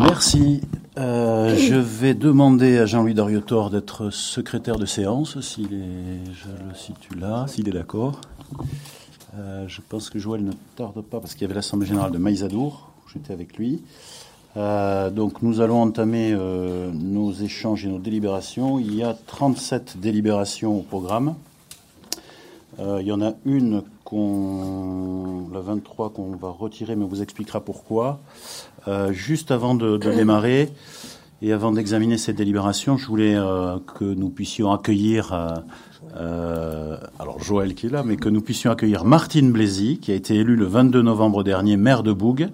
Merci. Je vais demander à Jean-Louis Dariotor d'être secrétaire de séance, je le situe là, s'il est d'accord. Je pense que Joël ne tarde pas, parce qu'il y avait l'Assemblée générale de Maïsadour, où j'étais avec lui. Donc nous allons entamer nos échanges et nos délibérations. Il y a 37 délibérations au programme. Il y en a une, la 23, qu'on va retirer, mais on vous expliquera pourquoi. Juste avant de démarrer et avant d'examiner cette délibération, je voulais que nous puissions accueillir, alors Joël qui est là, mais que nous puissions accueillir Martine Blaisy, qui a été élue le 22 novembre dernier maire de Boug.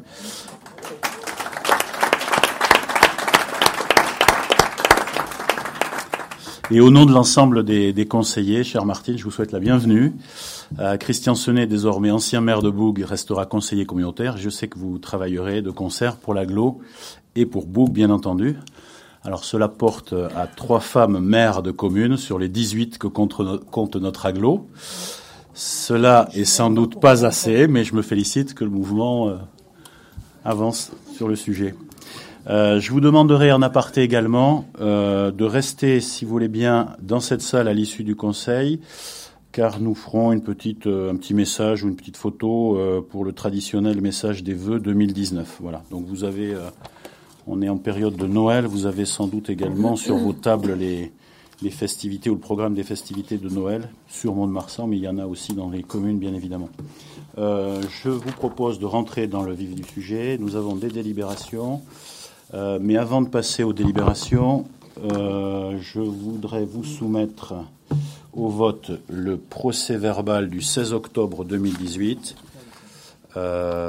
Et au nom de l'ensemble des conseillers, chère Martine, je vous souhaite la bienvenue. Christian Senet, désormais ancien maire de Boug, restera conseiller communautaire. Je sais que vous travaillerez de concert pour l'agglo et pour Boug, bien entendu. Alors cela porte à 3 femmes maires de communes sur les 18 que compte notre agglo. Cela est sans doute pas assez, mais je me félicite que le mouvement avance sur le sujet. Je vous demanderai en aparté également de rester, si vous voulez bien, dans cette salle à l'issue du conseil, car nous ferons un petit message ou une petite photo pour le traditionnel message des vœux 2019. Voilà. Donc vous avez, on est en période de Noël, vous avez sans doute également sur vos tables les festivités ou le programme des festivités de Noël sur Mont-de-Marsan, mais il y en a aussi dans les communes, bien évidemment. Je vous propose de rentrer dans le vif du sujet. Nous avons des délibérations. Mais avant de passer aux délibérations, je voudrais vous soumettre au vote le procès-verbal du 16 octobre 2018 et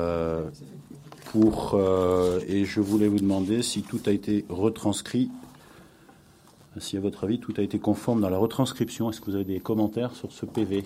je voulais vous demander si tout a été retranscrit, si à votre avis tout a été conforme dans la retranscription. Est-ce que vous avez des commentaires sur ce PV?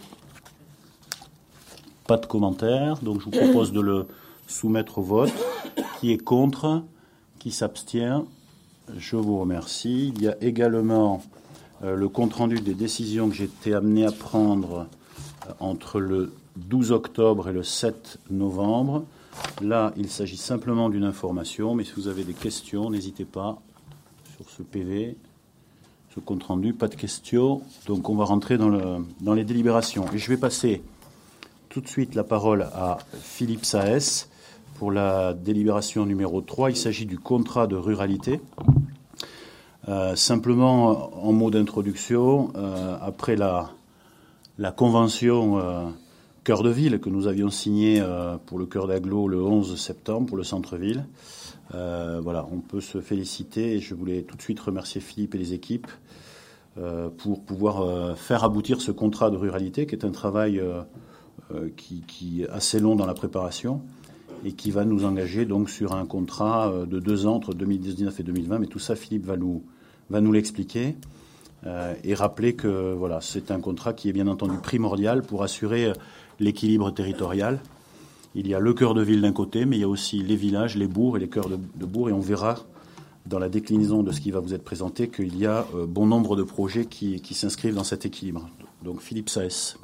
Pas de commentaires, donc je vous propose de le soumettre au vote. Qui est contre? Qui s'abstient? Je vous remercie. Il y a également le compte-rendu des décisions que j'ai été amené à prendre entre le 12 octobre et le 7 novembre. Là, il s'agit simplement d'une information, mais si vous avez des questions, n'hésitez pas sur ce PV, ce compte-rendu. Pas de questions, donc on va rentrer dans les délibérations. Et je vais passer tout de suite la parole à Philippe Saès. Pour la délibération numéro 3, il s'agit du contrat de ruralité. Simplement, en mot d'introduction, après la convention Cœur de Ville que nous avions signée pour le Cœur d'Agglo le 11 septembre pour le centre-ville, voilà, on peut se féliciter et je voulais tout de suite remercier Philippe et les équipes pour pouvoir faire aboutir ce contrat de ruralité qui est un travail qui est assez long dans la préparation et qui va nous engager donc sur un contrat de 2 ans entre 2019 et 2020. Mais tout ça, Philippe va nous l'expliquer et rappeler que voilà, c'est un contrat qui est bien entendu primordial pour assurer l'équilibre territorial. Il y a le cœur de ville d'un côté, mais il y a aussi les villages, les bourgs et les cœurs de bourgs. Et on verra dans la déclinaison de ce qui va vous être présenté qu'il y a bon nombre de projets qui s'inscrivent dans cet équilibre. Donc Philippe Saès.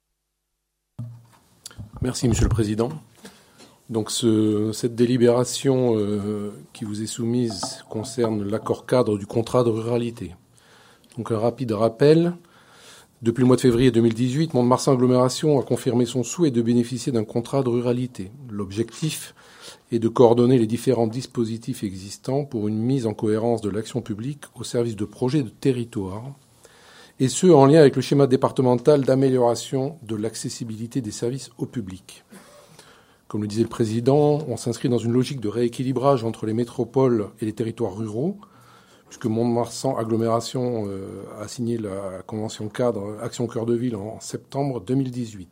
Merci, Monsieur le Président. Donc cette délibération qui vous est soumise concerne l'accord cadre du contrat de ruralité. Donc un rapide rappel. Depuis le mois de février 2018, Mont-de-Marsan Agglomération a confirmé son souhait de bénéficier d'un contrat de ruralité. L'objectif est de coordonner les différents dispositifs existants pour une mise en cohérence de l'action publique au service de projets de territoire, et ce en lien avec le schéma départemental d'amélioration de l'accessibilité des services au public. Comme le disait le Président, on s'inscrit dans une logique de rééquilibrage entre les métropoles et les territoires ruraux, puisque Mont-de-Marsan Agglomération a signé la convention cadre Action Cœur de Ville en septembre 2018.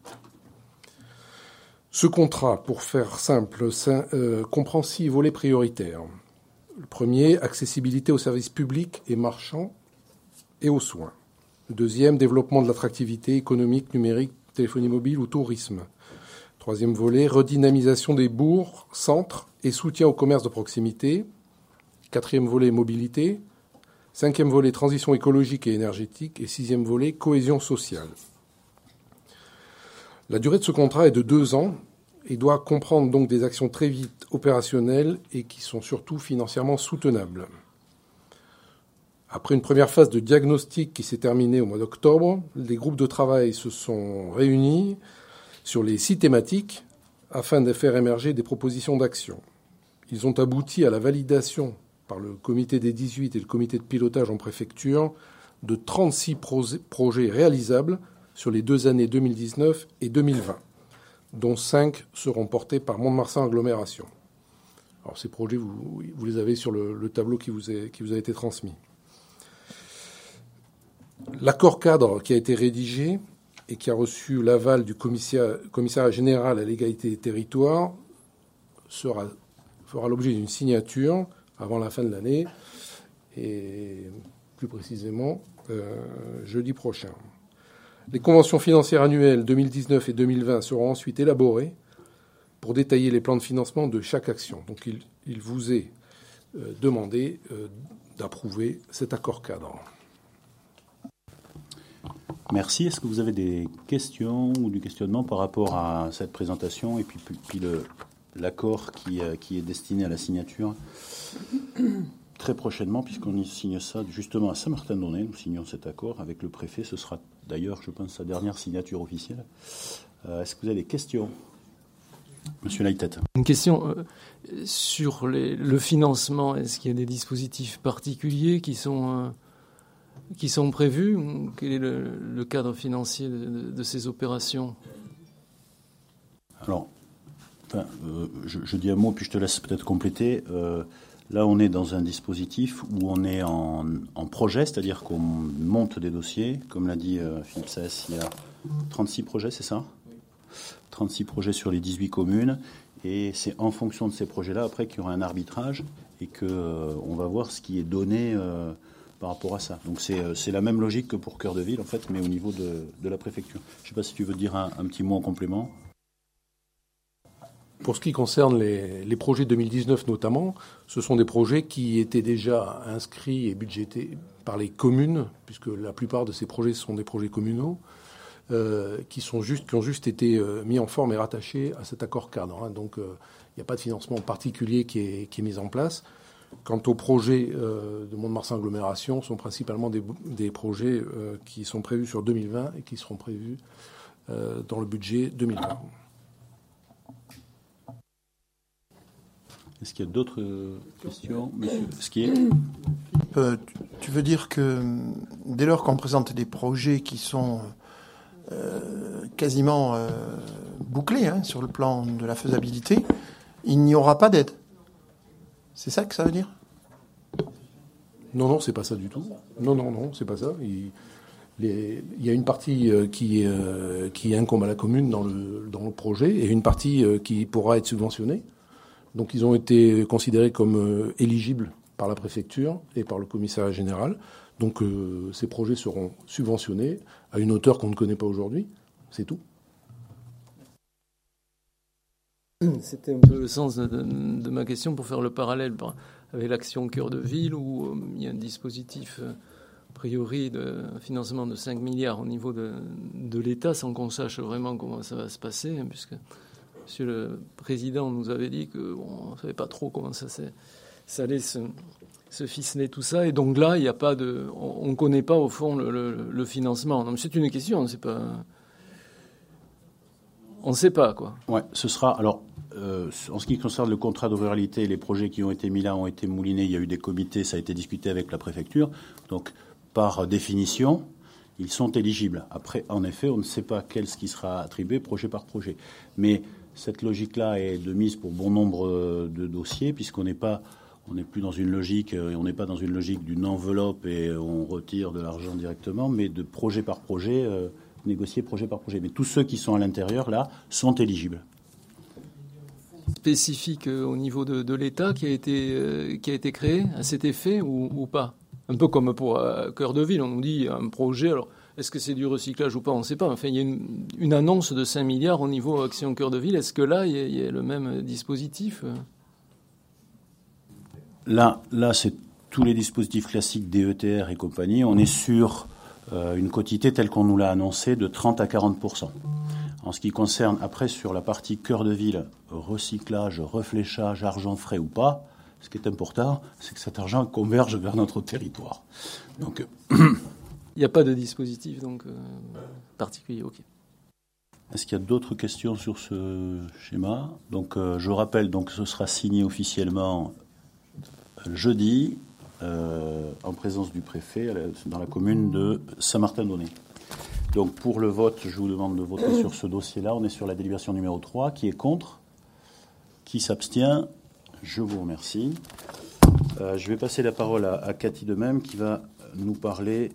Ce contrat, pour faire simple, comprend 6 volets prioritaires. Le premier, accessibilité aux services publics et marchands et aux soins. Le deuxième, développement de l'attractivité économique, numérique, téléphonie mobile ou tourisme. Troisième volet, redynamisation des bourgs, centres et soutien au commerce de proximité. Quatrième volet, mobilité. Cinquième volet, transition écologique et énergétique. Et sixième volet, cohésion sociale. La durée de ce contrat est de 2 ans et doit comprendre donc des actions très vite opérationnelles et qui sont surtout financièrement soutenables. Après une première phase de diagnostic qui s'est terminée au mois d'octobre, les groupes de travail se sont réunis sur les 6 thématiques afin de faire émerger des propositions d'action. Ils ont abouti à la validation par le comité des 18 et le comité de pilotage en préfecture de 36 projets réalisables sur les 2 années 2019 et 2020, dont 5 seront portés par Mont-de-Marsan Agglomération. Alors ces projets, vous les avez sur le tableau qui vous a été transmis. L'accord cadre qui a été rédigé et qui a reçu l'aval du commissariat général à l'égalité des territoires fera l'objet d'une signature avant la fin de l'année et plus précisément jeudi prochain. Les conventions financières annuelles 2019 et 2020 seront ensuite élaborées pour détailler les plans de financement de chaque action. Donc il vous est demandé d'approuver cet accord cadre. Merci. Est-ce que vous avez des questions ou du questionnement par rapport à cette présentation et puis l'accord qui est destiné à la signature très prochainement, puisqu'on y signe ça justement à Saint-Martin-d'Aunay. Nous signons cet accord avec le préfet. Ce sera d'ailleurs, je pense, sa dernière signature officielle. Est-ce que vous avez des questions ? Monsieur Laïtet. Une question sur le financement. Est-ce qu'il y a des dispositifs particuliers qui sont prévus? Quel est le cadre financier de ces opérations? Alors, je dis un mot, puis je te laisse peut-être compléter. Là, on est dans un dispositif où on est en projet, c'est-à-dire qu'on monte des dossiers. Comme l'a dit Philippe Saès, il y a 36 projets, c'est ça ? 36 projets sur les 18 communes. Et c'est en fonction de ces projets-là, après, qu'il y aura un arbitrage et qu'on va voir ce qui est donné par rapport à ça. Donc c'est la même logique que pour Cœur de Ville, en fait, mais au niveau de la préfecture. Je ne sais pas si tu veux dire un petit mot en complément. Pour ce qui concerne les projets 2019 notamment, ce sont des projets qui étaient déjà inscrits et budgétés par les communes, puisque la plupart de ces projets sont des projets communaux, qui ont juste été mis en forme et rattachés à cet accord cadre. Donc il n'y a pas de financement particulier qui est mis en place. Quant aux projets de Mont-de-Marsan Agglomération, sont principalement des projets qui sont prévus sur 2020 et qui seront prévus dans le budget 2020. Est-ce qu'il y a d'autres questions, monsieur Squier ? Tu veux dire que dès lors qu'on présente des projets qui sont quasiment bouclés sur le plan de la faisabilité, il n'y aura pas d'aide? C'est ça que ça veut dire? Non, c'est pas ça du tout. Non, c'est pas ça. Il y a une partie qui incombe à la commune dans le projet et une partie qui pourra être subventionnée. Donc ils ont été considérés comme éligibles par la préfecture et par le commissariat général. Donc ces projets seront subventionnés à une hauteur qu'on ne connaît pas aujourd'hui. C'est tout. C'était un peu le sens de ma question pour faire le parallèle avec l'action Cœur de Ville où il y a un dispositif a priori de financement de 5 milliards au niveau de l'État sans qu'on sache vraiment comment ça va se passer, puisque Monsieur le Président nous avait dit qu'on ne savait pas trop comment ça allait se ficeler tout ça. Et donc là, il n'y a pas on ne connaît pas au fond le financement. Donc c'est une question, on ne sait pas quoi. Ouais, ce sera alors en ce qui concerne le contrat de ruralité, les projets qui ont été mis là ont été moulinés. Il y a eu des comités, ça a été discuté avec la préfecture. Donc par définition, ils sont éligibles. Après, en effet, on ne sait pas ce qui sera attribué projet par projet. Mais cette logique-là est de mise pour bon nombre de dossiers, puisqu'on n'est plus dans une logique, on n'est pas dans une logique d'une enveloppe et on retire de l'argent directement, mais de projet par projet, négocier projet par projet. Mais tous ceux qui sont à l'intérieur, là, sont éligibles. Spécifique au niveau de l'État qui a été créé à cet effet ou pas? Un peu comme pour Cœur de Ville, on nous dit un projet, alors est-ce que c'est du recyclage ou pas? On ne sait pas. Enfin, il y a une annonce de 5 milliards au niveau Action Cœur de Ville. Est-ce que là, il y a le même dispositif? Là, c'est tous les dispositifs classiques DETR et compagnie. On est sur une quotité telle qu'on nous l'a annoncé de 30 à 40%. En ce qui concerne, après, sur la partie cœur de ville, recyclage, refléchage, argent frais ou pas, ce qui est important, c'est que cet argent converge vers notre territoire. Donc, il n'y a pas de dispositif donc particulier. Ok. Est-ce qu'il y a d'autres questions sur ce schéma? Donc, je rappelle, donc, ce sera signé officiellement jeudi, en présence du préfet, dans la commune de Saint-Martin-d'Aunay. Donc, pour le vote, je vous demande de voter sur ce dossier-là. On est sur la délibération numéro 3. Qui est contre? Qui s'abstient? Je vous remercie. Je vais passer la parole à Cathy de Même, qui va nous parler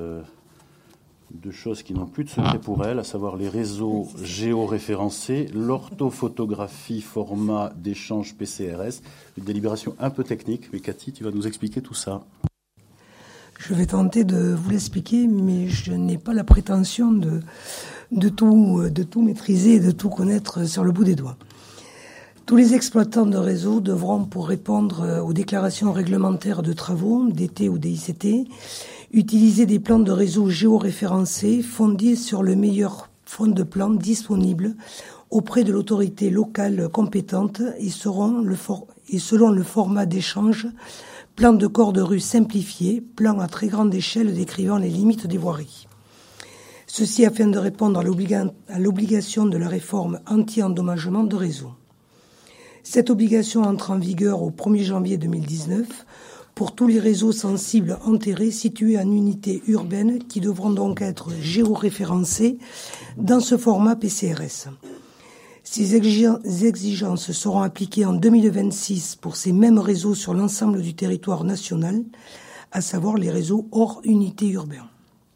de choses qui n'ont plus de secret pour elle, à savoir les réseaux géoréférencés, l'orthophotographie format d'échange PCRS, une délibération un peu technique, mais Cathy, tu vas nous expliquer tout ça. Je vais tenter de vous l'expliquer, mais je n'ai pas la prétention de tout maîtriser et de tout connaître sur le bout des doigts. Tous les exploitants de réseau devront, pour répondre aux déclarations réglementaires de travaux, DT ou DICT, utiliser des plans de réseau géoréférencés fondés sur le meilleur fond de plan disponible auprès de l'autorité locale compétente et selon le format d'échange plan de corps de rue simplifié, plan à très grande échelle décrivant les limites des voiries. Ceci afin de répondre à l'obligation de la réforme anti-endommagement de réseau. Cette obligation entre en vigueur au 1er janvier 2019 pour tous les réseaux sensibles enterrés situés en unités urbaines qui devront donc être géoréférencés dans ce format PCRS. Ces exigences seront appliquées en 2026 pour ces mêmes réseaux sur l'ensemble du territoire national, à savoir les réseaux hors unité urbaine.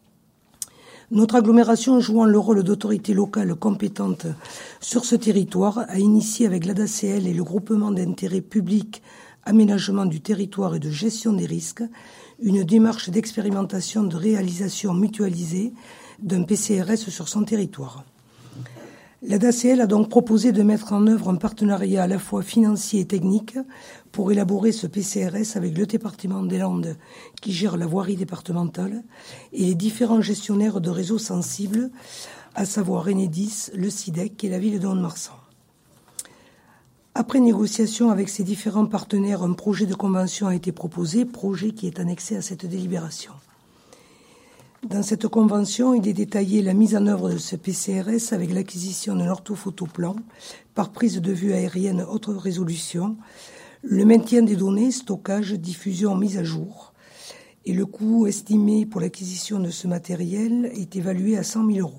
Notre agglomération, jouant le rôle d'autorité locale compétente sur ce territoire, a initié avec l'ADACL et le groupement d'intérêt public aménagement du territoire et de gestion des risques une démarche d'expérimentation de réalisation mutualisée d'un PCRS sur son territoire. L'ADACL a donc proposé de mettre en œuvre un partenariat à la fois financier et technique pour élaborer ce PCRS avec le département des Landes qui gère la voirie départementale et les différents gestionnaires de réseaux sensibles, à savoir Enedis, le SIDEC et la ville de Mont-de-Marsan. Après négociation avec ces différents partenaires, un projet de convention a été proposé, projet qui est annexé à cette délibération. Dans cette convention, il est détaillé la mise en œuvre de ce PCRS avec l'acquisition d'un orthophotoplan par prise de vue aérienne haute résolution, le maintien des données, stockage, diffusion, mise à jour. Et le coût estimé pour l'acquisition de ce matériel est évalué à 100 000 €.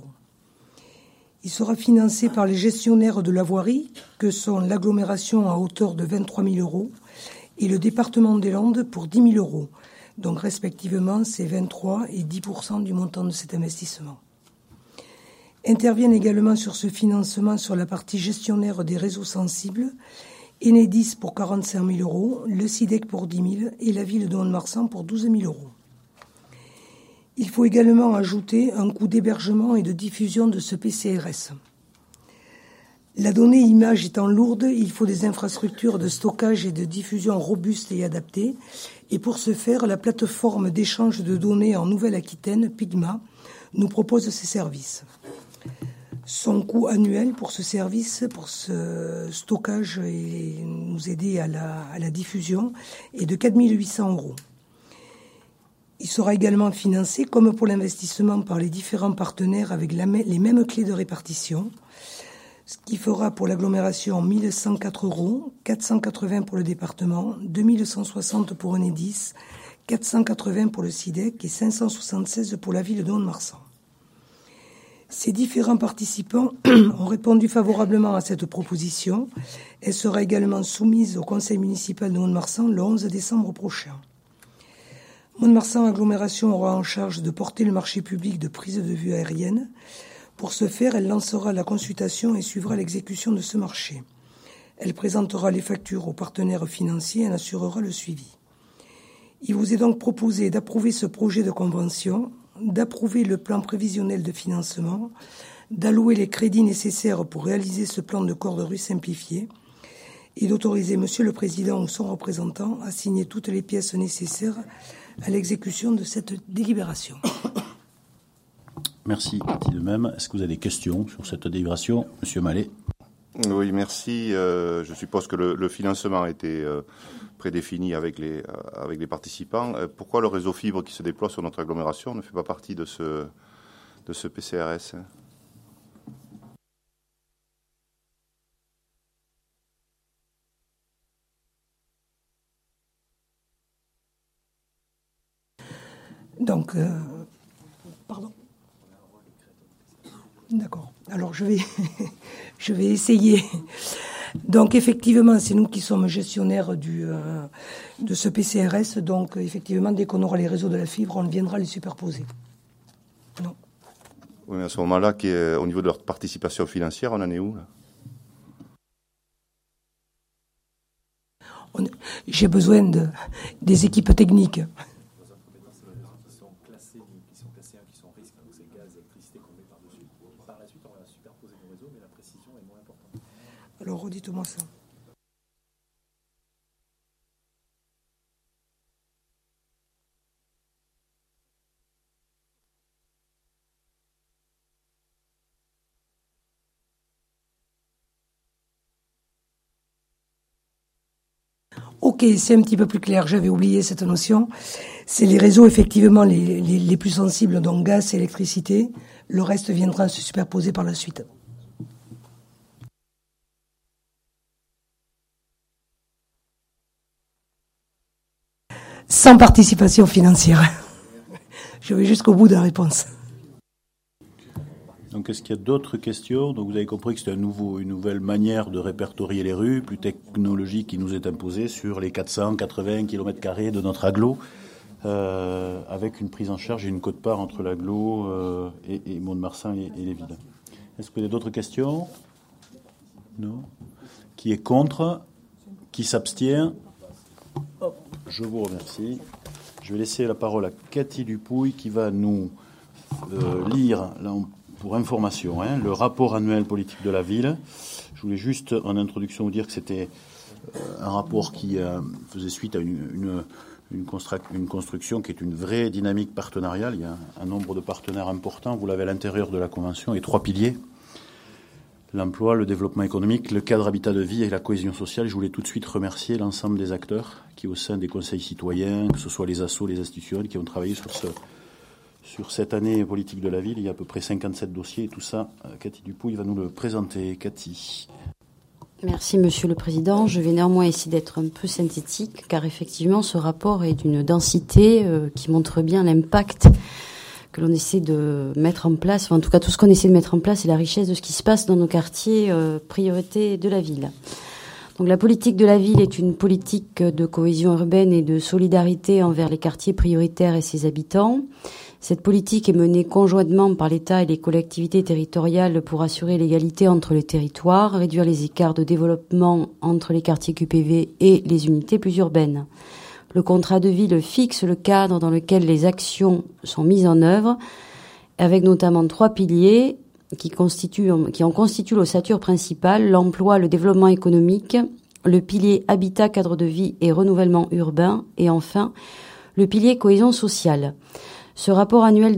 Il sera financé par les gestionnaires de la voirie, que sont l'agglomération à hauteur de 23 000 € et le département des Landes pour 10 000 €. Donc respectivement, c'est 23 et 10% du montant de cet investissement. Interviennent également sur ce financement sur la partie gestionnaire des réseaux sensibles, Enedis pour 45 000 €, le SIDEC pour 10 000 et la ville de Mont-de-Marsan pour 12 000 €. Il faut également ajouter un coût d'hébergement et de diffusion de ce PCRS. La donnée image étant lourde, il faut des infrastructures de stockage et de diffusion robustes et adaptées. Et pour ce faire, la plateforme d'échange de données en Nouvelle-Aquitaine, Pigma, nous propose ces services. Son coût annuel pour ce service, pour ce stockage et nous aider à la diffusion, est de 4 800 €. Il sera également financé, comme pour l'investissement, par les différents partenaires avec les mêmes clés de répartition, ce qui fera pour l'agglomération 1 104 €, 480 pour le département, 2 160 pour Enedis, 480 pour le SIDEC et 576 pour la ville de Mont-de-Marsan. Ces différents participants ont répondu favorablement à cette proposition. Elle sera également soumise au conseil municipal de Mont-de-Marsan le 11 décembre prochain. Mont-de-Marsan Agglomération aura en charge de porter le marché public de prise de vue aérienne. Pour ce faire, elle lancera la consultation et suivra l'exécution de ce marché. Elle présentera les factures aux partenaires financiers et en assurera le suivi. Il vous est donc proposé d'approuver ce projet de convention, d'approuver le plan prévisionnel de financement, d'allouer les crédits nécessaires pour réaliser ce plan de corps de rue simplifié et d'autoriser Monsieur le Président ou son représentant à signer toutes les pièces nécessaires à l'exécution de cette délibération. Merci, Cathy, de même. Est-ce que vous avez des questions sur cette délibération? Monsieur Mallet. Oui, merci. Je suppose que le financement a été prédéfini avec les participants. Pourquoi le réseau fibre qui se déploie sur notre agglomération ne fait pas partie de ce PCRS? Donc, pardon. D'accord. Alors, je vais essayer. Donc, effectivement, c'est nous qui sommes gestionnaires de ce PCRS. Donc, effectivement, dès qu'on aura les réseaux de la fibre, on viendra les superposer. Non. Oui, mais à ce moment-là, au niveau de leur participation financière, on en est où, là? J'ai besoin des équipes techniques. Alors, redites-moi ça. Ok, c'est un petit peu plus clair. J'avais oublié cette notion. C'est les réseaux, effectivement, les plus sensibles, donc gaz et électricité. Le reste viendra se superposer par la suite. Sans participation financière. Je vais jusqu'au bout de la réponse. Donc, est-ce qu'il y a d'autres questions? Donc, vous avez compris que c'était une nouvelle manière de répertorier les rues, plus technologique qui nous est imposée sur les 480 km² de notre agglo, avec une prise en charge et une quote-part entre l'agglo et Mont-de-Marsan et les villes. Est-ce qu'il y a d'autres questions? Non. Qui est contre? Qui s'abstient? Je vous remercie. Je vais laisser la parole à Cathy Dupouille qui va nous lire, là, pour information, le rapport annuel politique de la ville. Je voulais juste en introduction vous dire que c'était un rapport qui faisait suite à une construction qui est une vraie dynamique partenariale. Il y a un nombre de partenaires importants. Vous l'avez à l'intérieur de la Convention et 3 piliers. L'emploi, le développement économique, le cadre habitat de vie et la cohésion sociale. Je voulais tout de suite remercier l'ensemble des acteurs qui, au sein des conseils citoyens, que ce soit les assos, les institutions, qui ont travaillé sur cette année politique de la ville. Il y a à peu près 57 dossiers et tout ça, Cathy Dupouille va nous le présenter. Cathy. Merci Monsieur le Président. Je vais néanmoins essayer d'être un peu synthétique car effectivement ce rapport est d'une densité qui montre bien l'impact que l'on essaie de mettre en place, enfin, en tout cas tout ce qu'on essaie de mettre en place, c'est la richesse de ce qui se passe dans nos quartiers priorités de la ville. Donc la politique de la ville est une politique de cohésion urbaine et de solidarité envers les quartiers prioritaires et ses habitants. Cette politique est menée conjointement par l'État et les collectivités territoriales pour assurer l'égalité entre les territoires, réduire les écarts de développement entre les quartiers QPV et les unités plus urbaines. Le contrat de ville fixe le cadre dans lequel les actions sont mises en œuvre, avec notamment 3 piliers qui en constituent l'ossature principale, l'emploi, le développement économique, le pilier habitat, cadre de vie et renouvellement urbain, et enfin le pilier cohésion sociale. Ce rapport annuel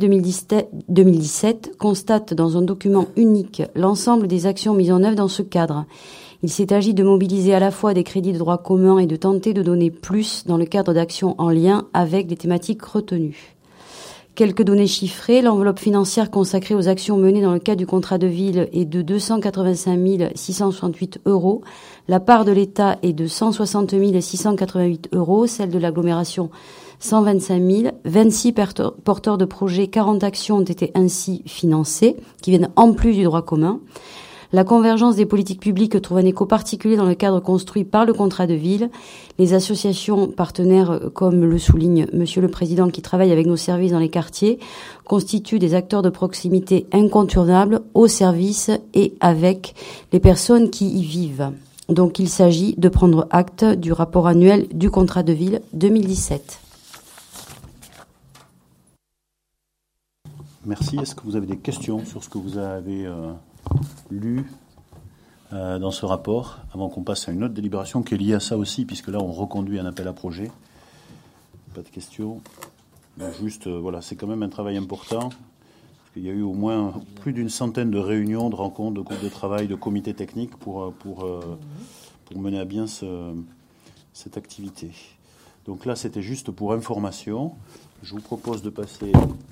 2017 constate dans un document unique l'ensemble des actions mises en œuvre dans ce cadre. Il s'est agi de mobiliser à la fois des crédits de droit commun et de tenter de donner plus dans le cadre d'actions en lien avec les thématiques retenues. Quelques données chiffrées, l'enveloppe financière consacrée aux actions menées dans le cadre du contrat de ville est de 285 668 €. La part de l'État est de 160 688 €, celle de l'agglomération 125 000. 26 porteurs de projets, 40 actions ont été ainsi financées, qui viennent en plus du droit commun. La convergence des politiques publiques trouve un écho particulier dans le cadre construit par le contrat de ville. Les associations partenaires, comme le souligne Monsieur le Président, qui travaillent avec nos services dans les quartiers, constituent des acteurs de proximité incontournables au service et avec les personnes qui y vivent. Donc il s'agit de prendre acte du rapport annuel du contrat de ville 2017. Merci. Est-ce que vous avez des questions sur ce que vous avez lu dans ce rapport, avant qu'on passe à une autre délibération qui est liée à ça aussi, puisque là on reconduit un appel à projet. Pas de questions. Juste, voilà, c'est quand même un travail important. Il y a eu au moins plus d'une centaine de réunions, de rencontres, de groupes de travail, de comités techniques pour mener à bien cette activité. Donc là, c'était juste pour information. Je vous propose de passer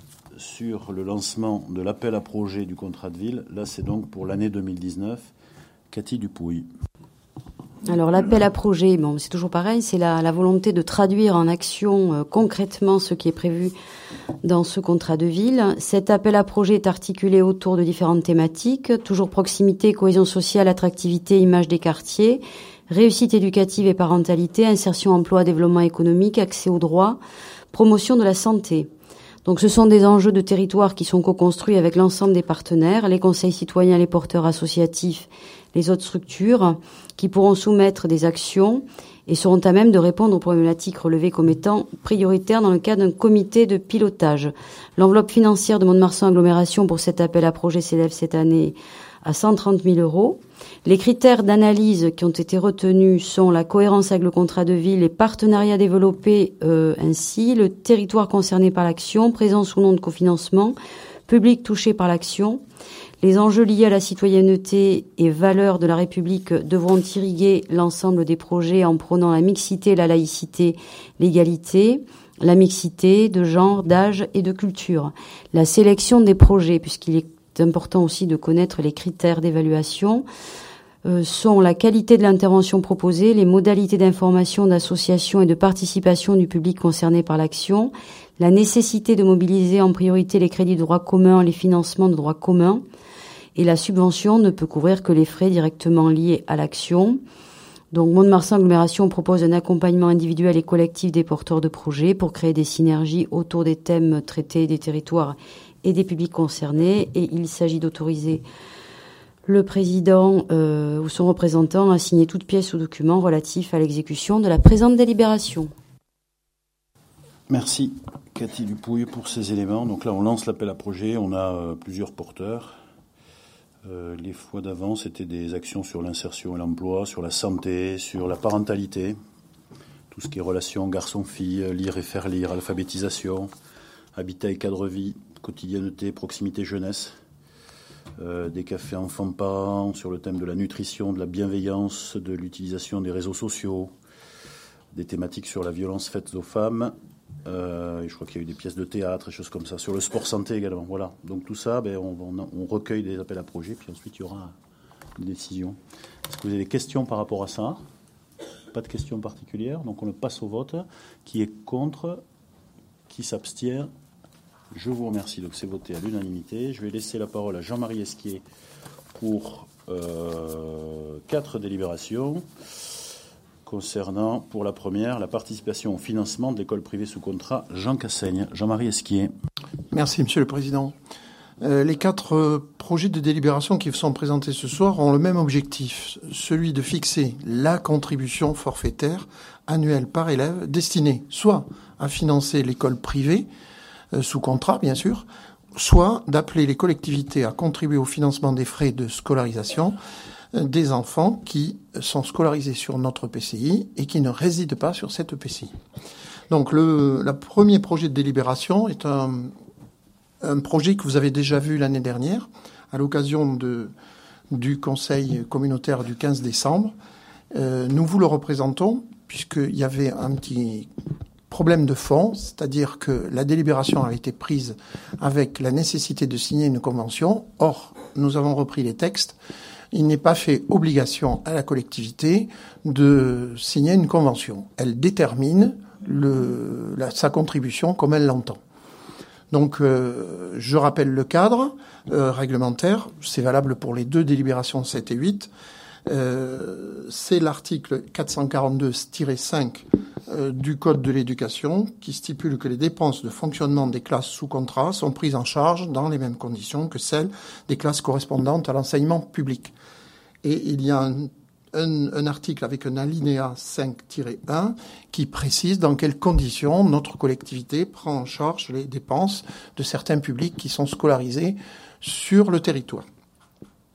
sur le lancement de l'appel à projet du contrat de ville. Là, c'est donc pour l'année 2019. Cathy Dupouille. Alors l'appel à projet, bon, c'est toujours pareil, c'est la volonté de traduire en action concrètement ce qui est prévu dans ce contrat de ville. Cet appel à projet est articulé autour de différentes thématiques, toujours proximité, cohésion sociale, attractivité, image des quartiers, réussite éducative et parentalité, insertion emploi, développement économique, accès aux droits, promotion de la santé. Donc ce sont des enjeux de territoire qui sont co-construits avec l'ensemble des partenaires, les conseils citoyens, les porteurs associatifs, les autres structures qui pourront soumettre des actions et seront à même de répondre aux problématiques relevées comme étant prioritaires dans le cadre d'un comité de pilotage. L'enveloppe financière de Mont-de-Marsan Agglomération pour cet appel à projet s'élève cette année à 130 000 €. Les critères d'analyse qui ont été retenus sont la cohérence avec le contrat de ville, les partenariats développés ainsi, le territoire concerné par l'action, présence ou non de cofinancement, public touché par l'action. Les enjeux liés à la citoyenneté et valeurs de la République devront irriguer l'ensemble des projets en prônant la mixité, la laïcité, l'égalité, la mixité de genre, d'âge et de culture. La sélection des projets, puisqu'il est important aussi de connaître les critères d'évaluation, sont la qualité de l'intervention proposée, les modalités d'information, d'association et de participation du public concerné par l'action, la nécessité de mobiliser en priorité les crédits de droit commun, les financements de droit commun, et la subvention ne peut couvrir que les frais directement liés à l'action. Donc, Mont-de-Marsan Agglomération propose un accompagnement individuel et collectif des porteurs de projets pour créer des synergies autour des thèmes traités des territoires et des publics concernés. Et il s'agit d'autoriser le président ou son représentant à signer toute pièce ou document relatif à l'exécution de la présente délibération. Merci Cathy Dupouille pour ces éléments. Donc là, on lance l'appel à projet. On a plusieurs porteurs. Les fois d'avant, c'était des actions sur l'insertion et l'emploi, sur la santé, sur la parentalité, tout ce qui est relations garçon-fille, lire et faire lire, alphabétisation, habitat et cadre-vie, quotidienneté, proximité jeunesse, des cafés enfants-parents sur le thème de la nutrition, de la bienveillance, de l'utilisation des réseaux sociaux, des thématiques sur la violence faite aux femmes. Et je crois qu'il y a eu des pièces de théâtre et choses comme ça. Sur le sport santé également. Voilà. Donc tout ça, on recueille des appels à projets, puis ensuite il y aura une décision. Est-ce que vous avez des questions par rapport à ça? Pas de questions particulières. Donc on le passe au vote. Qui est contre? Qui s'abstient? Je vous remercie. Donc c'est voté à l'unanimité. Je vais laisser la parole à Jean-Marie Esquier pour 4 délibérations. Concernant, pour la première, la participation au financement de l'école privée sous contrat Jean Cassaigne. Jean-Marie Esquier. Merci, Monsieur le Président. Les 4 projets de délibération qui vous sont présentés ce soir ont le même objectif, celui de fixer la contribution forfaitaire annuelle par élève destinée soit à financer l'école privée, sous contrat bien sûr, soit d'appeler les collectivités à contribuer au financement des frais de scolarisation des enfants qui sont scolarisés sur notre PCI et qui ne résident pas sur cette PCI. Donc le premier projet de délibération est un projet que vous avez déjà vu l'année dernière à l'occasion du Conseil communautaire du 15 décembre. Nous vous le représentons puisqu'il y avait un petit problème de fond, c'est-à-dire que la délibération a été prise avec la nécessité de signer une convention. Or, nous avons repris les textes. Il n'est pas fait obligation à la collectivité de signer une convention. Elle détermine sa contribution comme elle l'entend. Donc, je rappelle le cadre réglementaire. C'est valable pour les 2 délibérations 7 et 8. C'est l'article 442-5 du Code de l'éducation qui stipule que les dépenses de fonctionnement des classes sous contrat sont prises en charge dans les mêmes conditions que celles des classes correspondantes à l'enseignement public. Et il y a un article avec un alinéa 5-1 qui précise dans quelles conditions notre collectivité prend en charge les dépenses de certains publics qui sont scolarisés sur le territoire.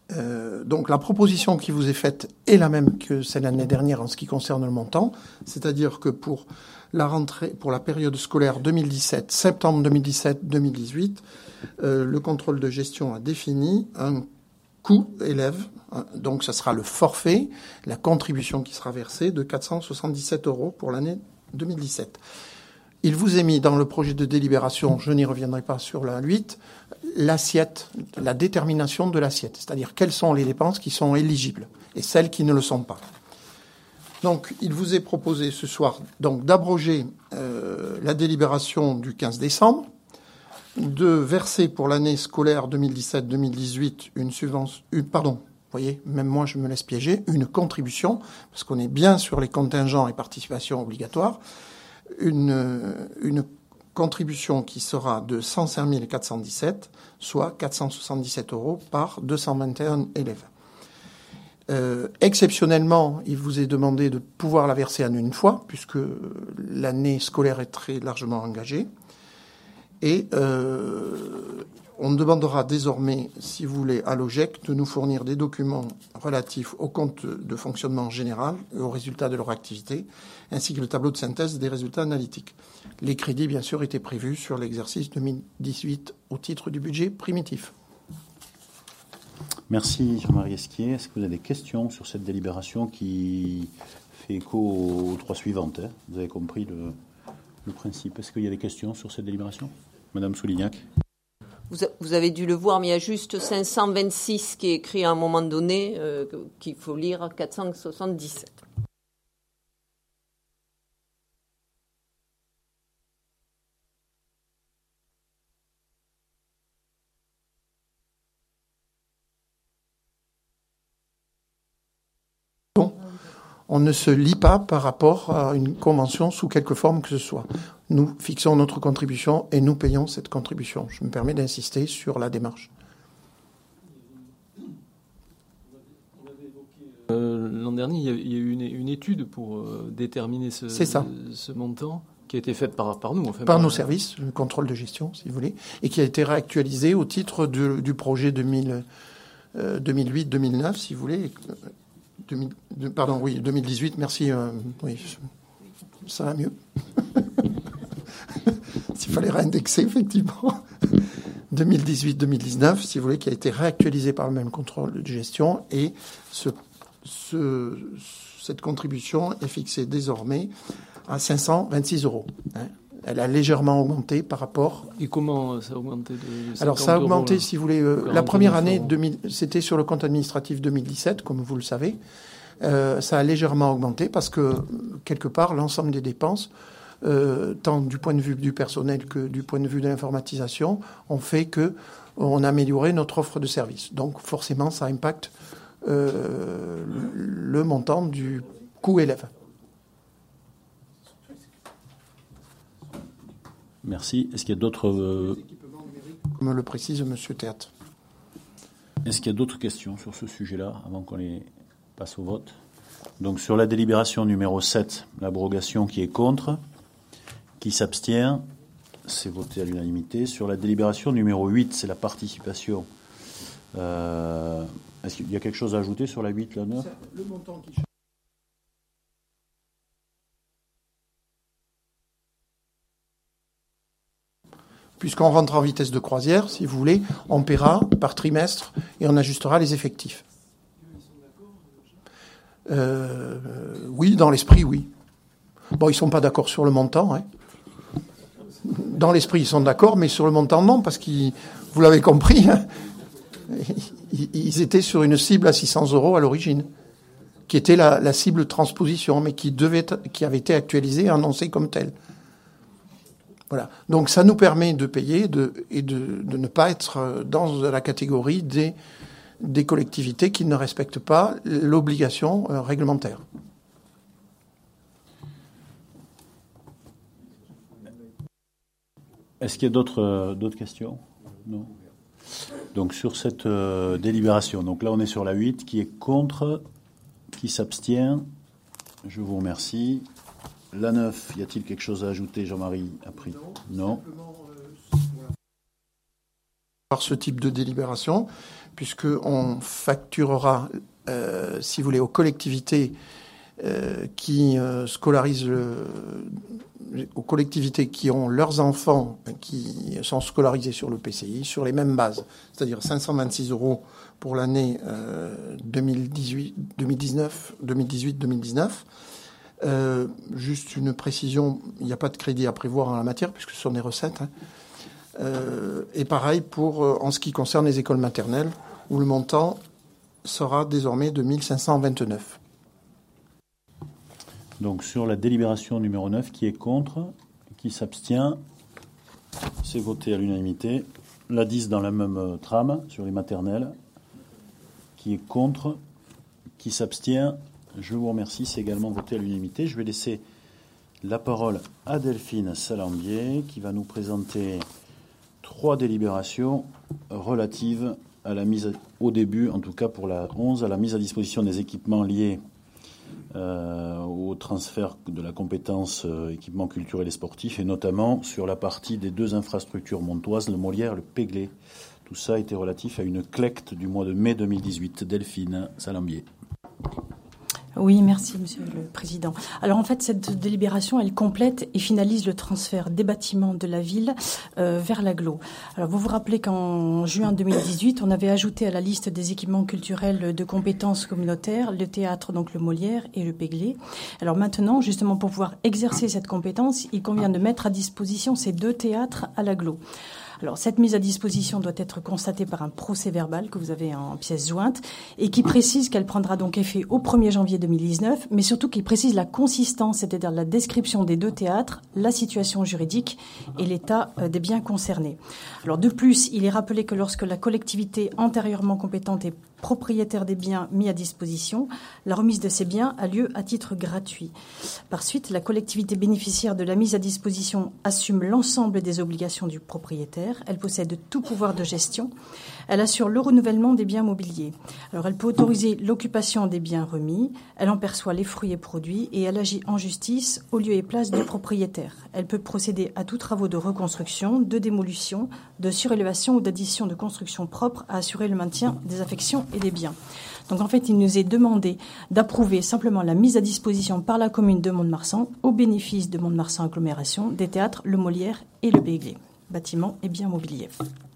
Donc la proposition qui vous est faite est la même que celle l'année dernière en ce qui concerne le montant, c'est-à-dire que pour la rentrée, pour la période scolaire 2017, septembre 2017-2018, le contrôle de gestion a défini un coût élève, donc ce sera le forfait, la contribution qui sera versée de 477 € pour l'année 2017. Il vous est mis dans le projet de délibération, je n'y reviendrai pas sur la 8, l'assiette, la détermination de l'assiette, c'est-à-dire quelles sont les dépenses qui sont éligibles et celles qui ne le sont pas. Donc, il vous est proposé ce soir donc d'abroger la délibération du 15 décembre, de verser pour l'année scolaire 2017-2018 une subvention, vous voyez, même moi je me laisse piéger, une contribution, parce qu'on est bien sur les contingents et participations obligatoires, une contribution qui sera de 105 417, soit 477 € par 221 élèves. Exceptionnellement, il vous est demandé de pouvoir la verser en une fois, puisque l'année scolaire est très largement engagée. Et on demandera désormais, si vous voulez, à l'OGEC de nous fournir des documents relatifs au compte de fonctionnement général et aux résultats de leur activité, ainsi que le tableau de synthèse des résultats analytiques. Les crédits, bien sûr, étaient prévus sur l'exercice 2018 au titre du budget primitif. Merci Jean-Marie Esquier. Est-ce que vous avez des questions sur cette délibération qui fait écho aux trois suivantes, hein? Vous avez compris le principe. Est-ce qu'il y a des questions sur cette délibération? Madame Soulignac. Vous avez dû le voir, mais il y a juste 526 qui est écrit à un moment donné, qu'il faut lire 477. On ne se lie pas par rapport à une convention sous quelque forme que ce soit. Nous fixons notre contribution et nous payons cette contribution. Je me permets d'insister sur la démarche. L'an dernier, il y a eu une étude pour déterminer ce montant qui a été faite par nous. Enfin, par nos services, le contrôle de gestion, si vous voulez, et qui a été réactualisé au titre du projet 2008-2009, si vous voulez. 2018, merci. Oui, ça va mieux. S'il fallait réindexer, effectivement. 2018-2019, si vous voulez, qui a été réactualisé par le même contrôle de gestion. Et cette contribution est fixée désormais à 526 €. Hein. Elle a légèrement augmenté par rapport... Et comment ça a augmenté Alors, ça a augmenté, si vous voulez... la première année, c'était sur le compte administratif 2017, comme vous le savez. Ça a légèrement augmenté parce que, quelque part, l'ensemble des dépenses, tant du point de vue du personnel que du point de vue de l'informatisation, ont fait qu'on a amélioré notre offre de service. Donc, forcément, ça impacte le montant du coût élève. Merci. Est-ce qu'il y a d'autres... Comme le précise M. Théâtre. Est-ce qu'il y a d'autres questions sur ce sujet-là, avant qu'on les passe au vote? Donc, sur la délibération numéro 7, l'abrogation, qui est contre, qui s'abstient, c'est voté à l'unanimité. Sur la délibération numéro 8, c'est la participation. Est-ce qu'il y a quelque chose à ajouter sur la 8, la 9? Le montant qui... Puisqu'on rentre en vitesse de croisière, si vous voulez, on paiera par trimestre et on ajustera les effectifs. Oui, dans l'esprit, oui. Bon, ils ne sont pas d'accord sur le montant. Hein. Dans l'esprit, ils sont d'accord, mais sur le montant, non, parce qu'ils, vous l'avez compris, hein, ils étaient sur une cible à 600 € à l'origine, qui était la cible transposition, mais qui avait été actualisée et annoncée comme telle. Voilà. Donc ça nous permet de payer et de ne pas être dans la catégorie des collectivités qui ne respectent pas l'obligation réglementaire. Est-ce qu'il y a d'autres questions? Non. Donc sur cette délibération, donc là on est sur la 8, qui est contre, qui s'abstient. Je vous remercie. La 9, y a-t-il quelque chose à ajouter, Jean-Marie, après? Non. par ce type de délibération, puisqu'on facturera, si vous voulez, aux collectivités qui scolarisent aux collectivités qui ont leurs enfants qui sont scolarisés sur le PCI, sur les mêmes bases, c'est-à-dire 526 € pour l'année 2018-2019. Juste une précision, il n'y a pas de crédit à prévoir en la matière, puisque ce sont des recettes. Et pareil pour en ce qui concerne les écoles maternelles, où le montant sera désormais de 1529. Donc sur la délibération numéro 9, qui est contre, qui s'abstient, c'est voté à l'unanimité. La 10 dans la même trame, sur les maternelles, qui est contre, qui s'abstient, je vous remercie, c'est également voté à l'unanimité. Je vais laisser la parole à Delphine Salambier, qui va nous présenter 3 délibérations relatives à la mise au début, en tout cas pour la 11, à la mise à disposition des équipements liés au transfert de la compétence équipements culturels et sportifs, et notamment sur la partie des 2 infrastructures montoises, le Molière et le Péglet. Tout ça a été relatif à une collecte du mois de mai 2018. Delphine Salambier. Oui, merci, Monsieur le Président. Alors, en fait, cette délibération, elle complète et finalise le transfert des bâtiments de la ville vers l'agglo. Alors, vous vous rappelez qu'en juin 2018, on avait ajouté à la liste des équipements culturels de compétences communautaires le théâtre, donc le Molière et le Péglet. Alors maintenant, justement, pour pouvoir exercer cette compétence, il convient de mettre à disposition ces 2 théâtres à l'agglo. Alors, cette mise à disposition doit être constatée par un procès-verbal que vous avez en pièce jointe et qui précise qu'elle prendra donc effet au 1er janvier 2019, mais surtout qui précise la consistance, c'est-à-dire la description des 2 théâtres, la situation juridique et l'état des biens concernés. Alors, de plus, il est rappelé que lorsque la collectivité antérieurement compétente est propriétaire des biens mis à disposition, la remise de ces biens a lieu à titre gratuit. Par suite, la collectivité bénéficiaire de la mise à disposition assume l'ensemble des obligations du propriétaire. Elle possède tout pouvoir de gestion. Elle assure le renouvellement des biens mobiliers. Alors, elle peut autoriser l'occupation des biens remis. Elle en perçoit les fruits et produits et elle agit en justice au lieu et place du propriétaire. Elle peut procéder à tous travaux de reconstruction, de démolition, de surélévation ou d'addition de construction propre à assurer le maintien des affections et des biens. Donc en fait, il nous est demandé d'approuver simplement la mise à disposition par la commune de Mont-de-Marsan, au bénéfice de Mont-de-Marsan Agglomération, des théâtres Le Molière et le Péglet, bâtiments et biens mobiliers.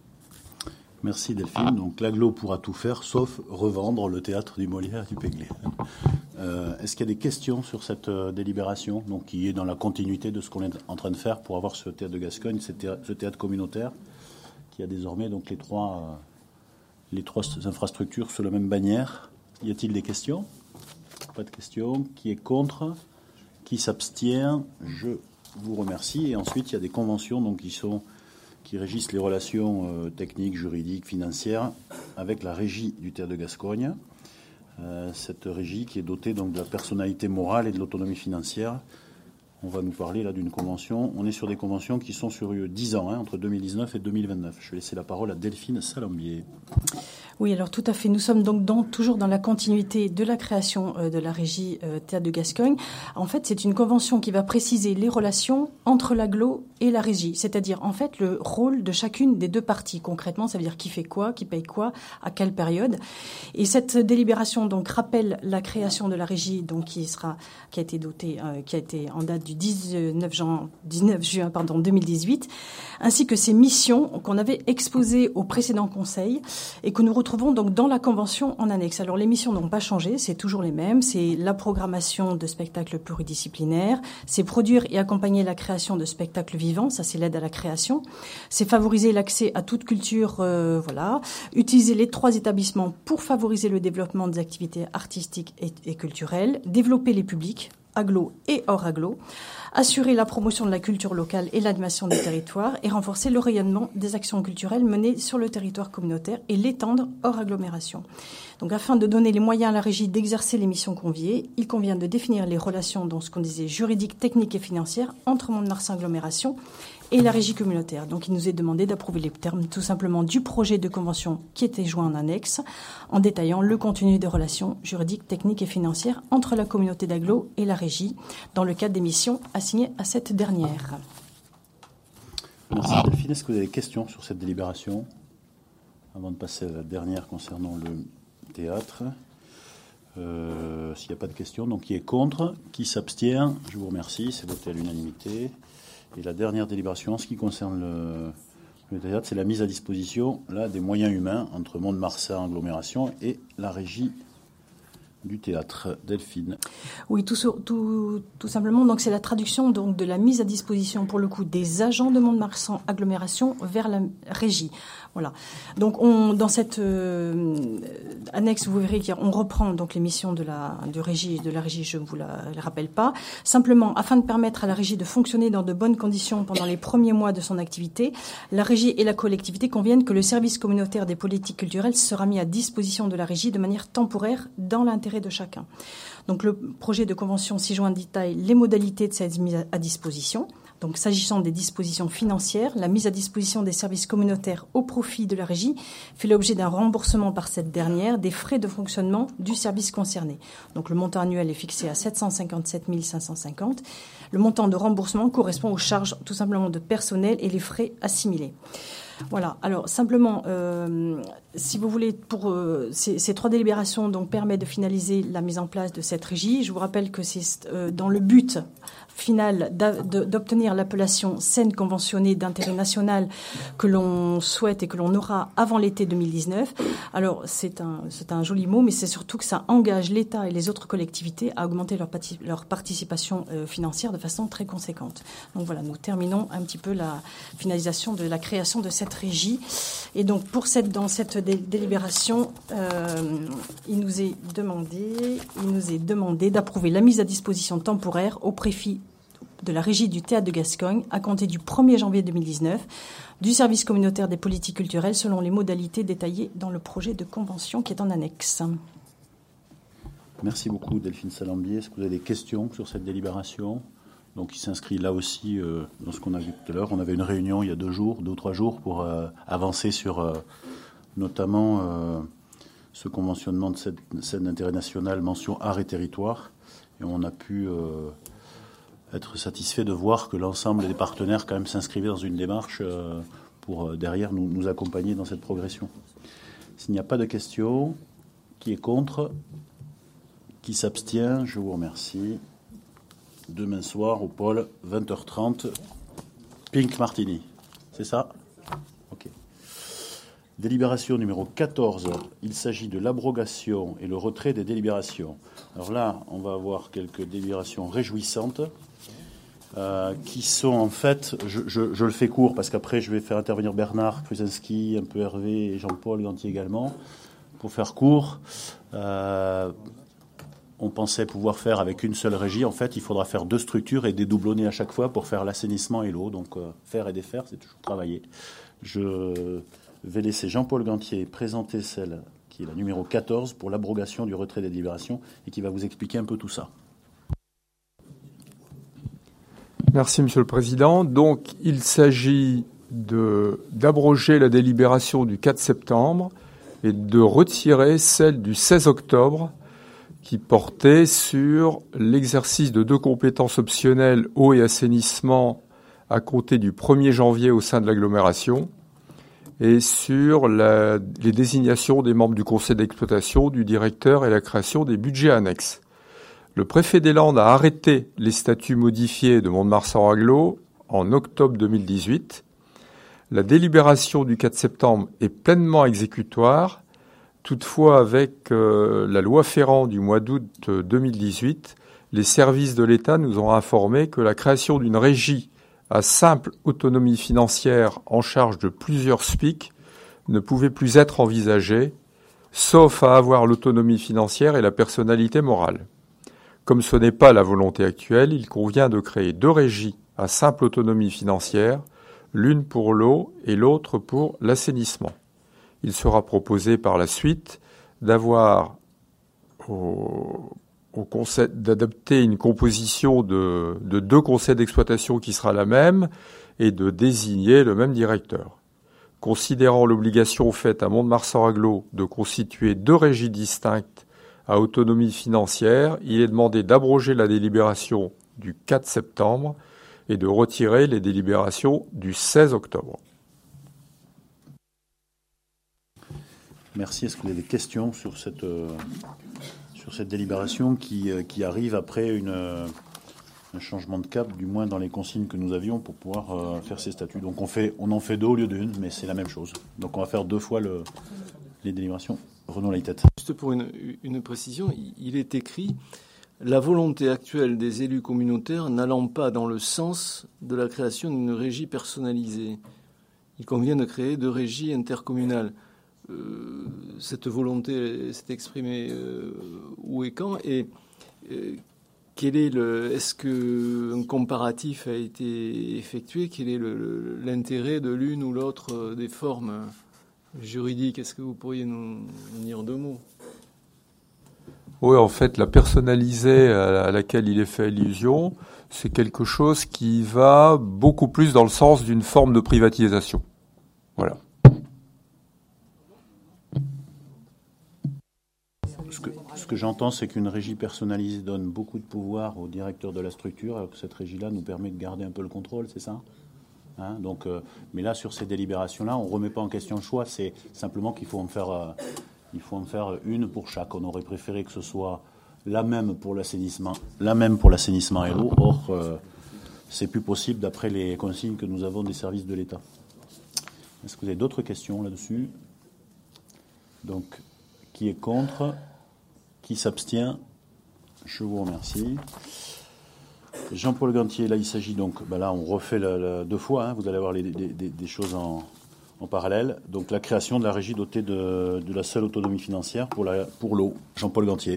Merci Delphine. Donc l'agglo pourra tout faire, sauf revendre le théâtre du Molière et du Péglet. Est-ce qu'il y a des questions sur cette délibération, donc qui est dans la continuité de ce qu'on est en train de faire pour avoir ce théâtre de Gascogne, ce théâtre communautaire, qui a désormais donc les trois infrastructures sous la même bannière? Y a-t-il des questions? Pas de questions. Qui est contre? Qui s'abstient? Je vous remercie. Et ensuite, il y a des conventions donc, qui régissent les relations techniques, juridiques, financières avec la régie du théâtre de Gascogne. Cette régie qui est dotée donc, de la personnalité morale et de l'autonomie financière. On va nous parler là d'une convention. On est sur des conventions qui sont sur 10 ans, entre 2019 et 2029. Je vais laisser la parole à Delphine Salambier. Oui, alors tout à fait. Nous sommes donc toujours dans la continuité de la création de la régie Théâtre de Gascogne. En fait, c'est une convention qui va préciser les relations entre l'agglo et la régie, c'est-à-dire en fait le rôle de chacune des 2 parties. Concrètement, ça veut dire qui fait quoi, qui paye quoi, à quelle période. Et cette délibération donc rappelle la création de la régie, donc qui a été en date du 19 juin 2018, ainsi que ses missions qu'on avait exposées au précédent conseil et que nous retrouvons donc dans la convention en annexe. Alors les missions n'ont pas changé, c'est toujours les mêmes. C'est la programmation de spectacles pluridisciplinaires, c'est produire et accompagner la création de spectacles vivants, ça c'est l'aide à la création. C'est favoriser l'accès à toute culture, utiliser les 3 établissements pour favoriser le développement des activités artistiques et culturelles, développer les publics, agglo et hors agglo, assurer la promotion de la culture locale et l'animation des territoires et renforcer le rayonnement des actions culturelles menées sur le territoire communautaire et l'étendre hors agglomération. Donc afin de donner les moyens à la régie d'exercer les missions conviées, il convient de définir les relations dans ce qu'on disait juridiques, techniques et financières entre Mont-de-Marsan Agglomération et la régie communautaire. Donc il nous est demandé d'approuver les termes tout simplement du projet de convention qui était joint en annexe, en détaillant le contenu des relations juridiques, techniques et financières entre la communauté d'agglo et la régie, dans le cadre des missions assignées à cette dernière. Merci Delphine. Est-ce que vous avez des questions sur cette délibération? avant de passer à la dernière concernant le théâtre. S'il n'y a pas de questions, donc qui est contre, qui s'abstient, je vous remercie, c'est voté à l'unanimité. Et la dernière délibération, en ce qui concerne le théâtre, c'est la mise à disposition là, des moyens humains entre Mont-de-Marsan agglomération et la régie du théâtre. Delphine. Oui, tout simplement. Donc, c'est la traduction donc, de la mise à disposition, pour le coup, des agents de Mont-de-Marsan agglomération vers la régie. Voilà. Donc, dans cette annexe, vous verrez qu'on reprend donc les missions de la régie, je ne vous les rappelle pas. Simplement, afin de permettre à la régie de fonctionner dans de bonnes conditions pendant les premiers mois de son activité, la régie et la collectivité conviennent que le service communautaire des politiques culturelles sera mis à disposition de la régie de manière temporaire dans l'intérêt de chacun. Donc, le projet de convention ci-joint détaille les modalités de cette mise à disposition. Donc, s'agissant des dispositions financières, la mise à disposition des services communautaires au profit de la régie fait l'objet d'un remboursement par cette dernière des frais de fonctionnement du service concerné. Donc, le montant annuel est fixé à 757 550. Le montant de remboursement correspond aux charges tout simplement de personnel et les frais assimilés. Voilà. Alors simplement, si vous voulez, pour ces 3 délibérations, donc permettent de finaliser la mise en place de cette régie. Je vous rappelle que c'est dans le but final d'obtenir l'appellation scène conventionnée d'intérêt national que l'on souhaite et que l'on aura avant l'été 2019. Alors c'est un joli mot, mais c'est surtout que ça engage l'État et les autres collectivités à augmenter leur participation financière de façon très conséquente. Donc voilà, nous terminons un petit peu la finalisation de la création de cette régie. Et donc dans cette délibération, il nous est demandé d'approuver la mise à disposition temporaire au profit de la régie du Théâtre de Gascogne à compter du 1er janvier 2019 du service communautaire des politiques culturelles selon les modalités détaillées dans le projet de convention qui est en annexe. Merci beaucoup Delphine Salambier. Est-ce que vous avez des questions sur cette délibération ? Donc il s'inscrit là aussi dans ce qu'on a vu tout à l'heure. On avait une réunion il y a 2 ou 3 jours pour avancer sur notamment ce conventionnement de cette scène d'intérêt national mention art et territoire. Et on a pu être satisfait de voir que l'ensemble des partenaires quand même s'inscrivaient dans une démarche pour derrière nous accompagner dans cette progression. S'il n'y a pas de questions, qui est contre ? Qui s'abstient ? Je vous remercie. Demain soir au pôle, 20h30, Pink Martini. C'est ça ? Ok. Délibération numéro 14. Il s'agit de l'abrogation et le retrait des délibérations. Alors là, on va avoir quelques délibérations réjouissantes qui sont en fait, je le fais court parce qu'après je vais faire intervenir Bernard Krusinski, un peu Hervé et Jean-Paul Gantier également. Pour faire court, on pensait pouvoir faire avec une seule régie. En fait, il faudra faire 2 structures et dédoublonner à chaque fois pour faire l'assainissement et l'eau. Donc, faire et défaire, c'est toujours travailler. Je vais laisser Jean-Paul Gantier présenter celle qui est la numéro 14 pour l'abrogation du retrait des délibérations et qui va vous expliquer un peu tout ça. Merci, Monsieur le Président. Donc, il s'agit d'abroger la délibération du 4 septembre et de retirer celle du 16 octobre qui portait sur l'exercice de 2 compétences optionnelles eau et assainissement à compter du 1er janvier au sein de l'agglomération et sur les désignations des membres du conseil d'exploitation, du directeur et la création des budgets annexes. Le préfet des Landes a arrêté les statuts modifiés de Mont-de-Marsan Agglo en octobre 2018. La délibération du 4 septembre est pleinement exécutoire. Toutefois, avec la loi Ferrand du mois d'août 2018, les services de l'État nous ont informé que la création d'une régie à simple autonomie financière en charge de plusieurs SPIC ne pouvait plus être envisagée, sauf à avoir l'autonomie financière et la personnalité morale. Comme ce n'est pas la volonté actuelle, il convient de créer 2 régies à simple autonomie financière, l'une pour l'eau et l'autre pour l'assainissement. Il sera proposé par la suite d'avoir au conseil d'adopter une composition de 2 conseils d'exploitation qui sera la même et de désigner le même directeur. Considérant l'obligation faite à Mont-de-Marsan Agglo de constituer 2 régies distinctes à autonomie financière, il est demandé d'abroger la délibération du 4 septembre et de retirer les délibérations du 16 octobre. Merci. Est-ce que vous avez des questions sur cette délibération qui arrive après un changement de cap, du moins dans les consignes que nous avions pour pouvoir faire ces statuts. Donc on en fait deux au lieu d'une, mais c'est la même chose. Donc on va faire deux fois les délibérations. Renaud Laïtête. Juste pour une précision, il est écrit « La volonté actuelle des élus communautaires n'allant pas dans le sens de la création d'une régie personnalisée. Il convient de créer deux régies intercommunales. » Cette volonté s'est exprimée où et quand, et est-ce qu'un comparatif a été effectué? Quel est l'intérêt de l'une ou l'autre des formes juridiques? Est-ce que vous pourriez nous dire deux mots? Oui, en fait, la personnalisée à laquelle il est fait allusion, c'est quelque chose qui va beaucoup plus dans le sens d'une forme de privatisation. Voilà. Ce que j'entends, c'est qu'une régie personnalisée donne beaucoup de pouvoir au directeur de la structure, alors que cette régie-là nous permet de garder un peu le contrôle, c'est ça? Donc, mais là, sur ces délibérations-là, on ne remet pas en question le choix, c'est simplement qu'il faut en faire une pour chaque. On aurait préféré que ce soit la même pour l'assainissement et l'eau. Or, c'est plus possible d'après les consignes que nous avons des services de l'État. Est-ce que vous avez d'autres questions là-dessus? Donc, qui est contre? Qui s'abstient? Je vous remercie. Jean-Paul Gantier, là, il s'agit donc... là, on refait deux fois. Vous allez avoir des choses en parallèle. Donc, la création de la régie dotée de la seule autonomie financière pour l'eau. Jean-Paul Gantier.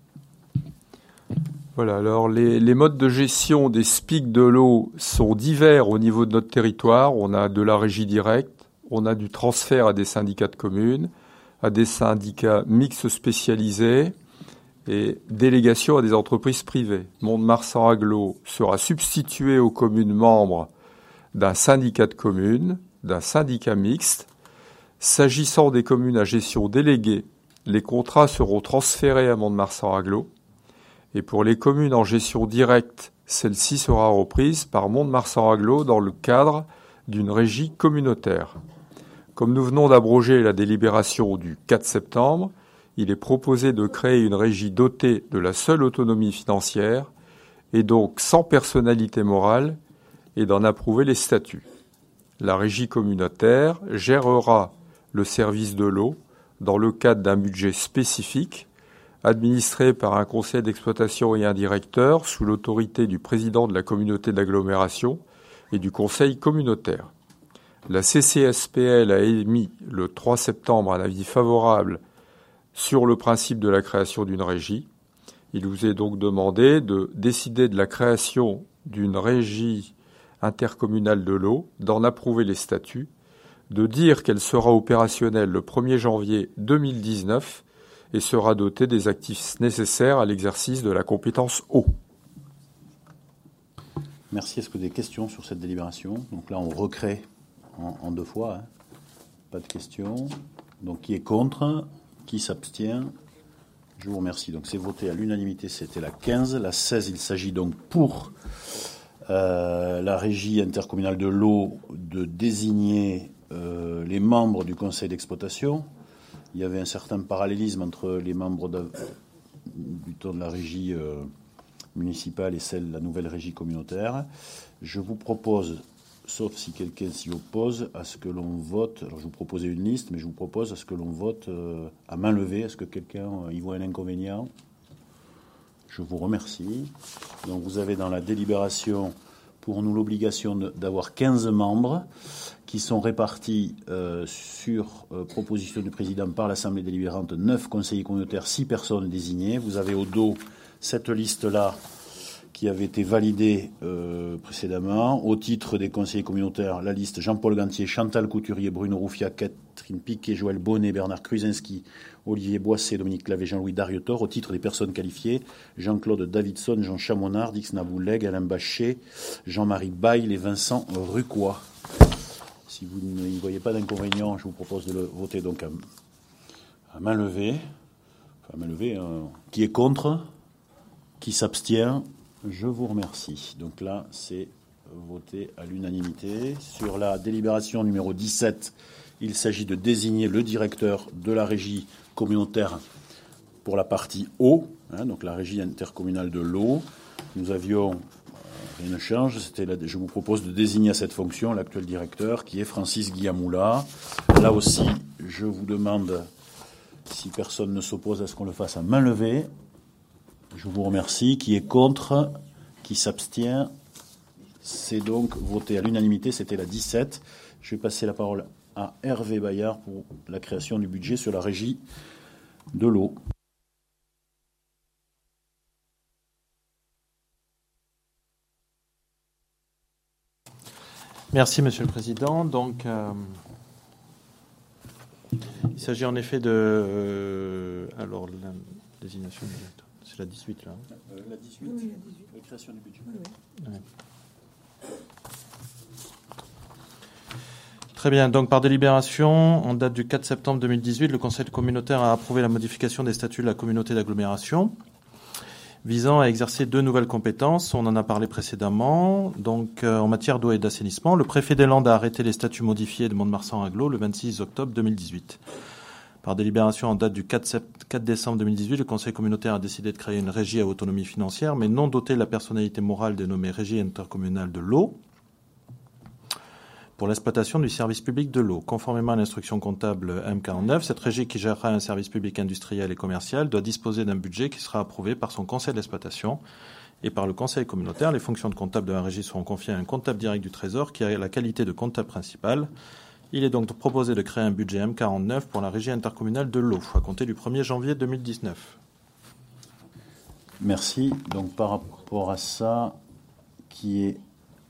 Voilà, alors les modes de gestion des SPIC de l'eau sont divers au niveau de notre territoire. On a de la régie directe, on a du transfert à des syndicats de communes, à des syndicats mixtes spécialisés et délégation à des entreprises privées. Mont-de-Marsan-Aglo sera substitué aux communes membres d'un syndicat de communes, d'un syndicat mixte. S'agissant des communes à gestion déléguée, les contrats seront transférés à Mont-de-Marsan-Aglo. Et pour les communes en gestion directe, celle-ci sera reprise par Mont-de-Marsan-Aglo dans le cadre d'une régie communautaire. Comme nous venons d'abroger la délibération du 4 septembre, il est proposé de créer une régie dotée de la seule autonomie financière et donc sans personnalité morale et d'en approuver les statuts. La régie communautaire gérera le service de l'eau dans le cadre d'un budget spécifique administré par un conseil d'exploitation et un directeur sous l'autorité du président de la communauté d'agglomération et du conseil communautaire. La CCSPL a émis le 3 septembre un avis favorable sur le principe de la création d'une régie. Il vous est donc demandé de décider de la création d'une régie intercommunale de l'eau, d'en approuver les statuts, de dire qu'elle sera opérationnelle le 1er janvier 2019 et sera dotée des actifs nécessaires à l'exercice de la compétence eau. Merci. Est-ce que des questions sur cette délibération? Donc là, on recrée en deux fois. Pas de questions. Donc qui est contre? Qui s'abstient? Je vous remercie. Donc c'est voté à l'unanimité, c'était la 15. La 16, il s'agit donc pour la régie intercommunale de l'eau de désigner les membres du conseil d'exploitation. Il y avait un certain parallélisme entre les membres du temps de la régie municipale et celle de la nouvelle régie communautaire. Je vous propose, sauf si quelqu'un s'y oppose, à ce que l'on vote. Alors je vous proposais une liste, mais je vous propose à ce que l'on vote à main levée. Est-ce que quelqu'un y voit un inconvénient? Je vous remercie. Donc vous avez dans la délibération pour nous l'obligation d'avoir 15 membres qui sont répartis sur proposition du président par l'Assemblée délibérante, 9 conseillers communautaires, 6 personnes désignées. Vous avez au dos cette liste-là qui avait été validée précédemment. Au titre des conseillers communautaires, la liste Jean-Paul Gantier, Chantal Couturier, Bruno Rouffia, Catherine Piquet, Joël Bonnet, Bernard Kruzinski, Olivier Boisset, Dominique Clavé, Jean-Louis Dariotor. Au titre des personnes qualifiées, Jean-Claude Davidson, Jean Chamonard, Dix Nabouleg, Alain Bachet, Jean-Marie Baille et Vincent Rucois. Si vous n'y voyez pas d'inconvénient, je vous propose de le voter donc à main levée. Enfin, main levée. Qui est contre? Qui s'abstient? Je vous remercie. Donc là, c'est voté à l'unanimité. Sur la délibération numéro 17, il s'agit de désigner le directeur de la régie communautaire pour la partie eau, donc la régie intercommunale de l'eau. Nous avions, rien ne change, je vous propose de désigner à cette fonction l'actuel directeur qui est Francis Guillamoula. Là aussi, je vous demande, si personne ne s'oppose, à ce qu'on le fasse à main levée. Je vous remercie. Qui est contre? Qui s'abstient? C'est donc voté à l'unanimité. C'était la 17. Je vais passer la parole à Hervé Bayard pour la création du budget sur la régie de l'eau. Merci, Monsieur le Président. Donc, il s'agit en effet de... alors, la désignation du directeur. C'est la 18, là. La 18, oui, la création du budget. Oui. Ouais. Très bien. Donc, par délibération, en date du 4 septembre 2018, le Conseil communautaire a approuvé la modification des statuts de la communauté d'agglomération visant à exercer 2 nouvelles compétences. On en a parlé précédemment. Donc, en matière d'eau et d'assainissement, le préfet des Landes a arrêté les statuts modifiés de Mont-de-Marsan-Aglo le 26 octobre 2018. Par délibération en date du 4 décembre 2018, le Conseil communautaire a décidé de créer une régie à autonomie financière, mais non dotée de la personnalité morale dénommée Régie intercommunale de l'eau, pour l'exploitation du service public de l'eau. Conformément à l'instruction comptable M49, cette régie qui gérera un service public industriel et commercial doit disposer d'un budget qui sera approuvé par son conseil d'exploitation et par le conseil communautaire. Les fonctions de comptable de la régie seront confiées à un comptable direct du Trésor qui a la qualité de comptable principal. Il est donc proposé de créer un budget M49 pour la régie intercommunale de l'eau, à compter du 1er janvier 2019. Merci. Donc par rapport à ça, qui est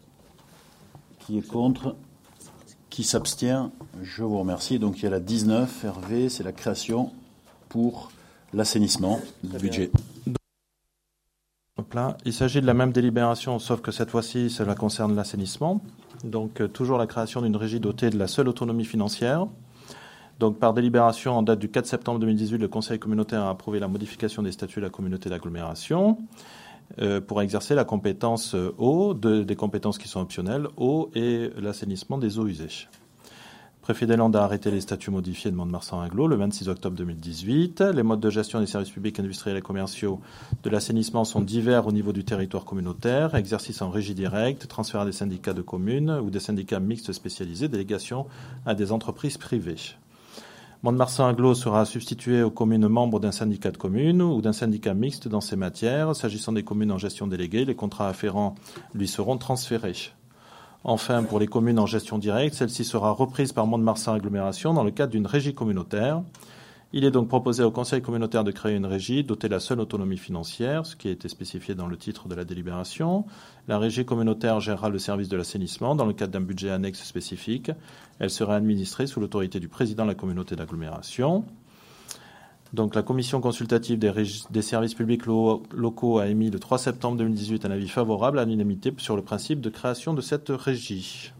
contre? Qui s'abstient? Je vous remercie. Donc il y a la 19, Hervé, c'est la création pour l'assainissement du budget. Hop là. Il s'agit de la même délibération, sauf que cette fois-ci, cela concerne l'assainissement. Donc toujours la création d'une régie dotée de la seule autonomie financière. Donc par délibération en date du 4 septembre 2018, le Conseil communautaire a approuvé la modification des statuts de la communauté d'agglomération pour exercer la compétence eau, des compétences qui sont optionnelles, eau et l'assainissement des eaux usées. Le préfet des Landes a arrêté les statuts modifiés de Mont-de-Marsan-Aglo le 26 octobre 2018. Les modes de gestion des services publics industriels et commerciaux de l'assainissement sont divers au niveau du territoire communautaire. Exercice en régie directe, transfert à des syndicats de communes ou des syndicats mixtes spécialisés, délégation à des entreprises privées. Mont-de-Marsan-Aglo sera substitué aux communes membres d'un syndicat de communes ou d'un syndicat mixte dans ces matières. S'agissant des communes en gestion déléguée, les contrats afférents lui seront transférés. Enfin, pour les communes en gestion directe, celle-ci sera reprise par Mont-de-Marsan Agglomération dans le cadre d'une régie communautaire. Il est donc proposé au Conseil communautaire de créer une régie dotée de la seule autonomie financière, ce qui a été spécifié dans le titre de la délibération. La régie communautaire gérera le service de l'assainissement dans le cadre d'un budget annexe spécifique. Elle sera administrée sous l'autorité du président de la communauté d'agglomération. Donc, la commission consultative des services publics locaux a émis le 3 septembre 2018 un avis favorable à l'unanimité sur le principe de création de cette régie.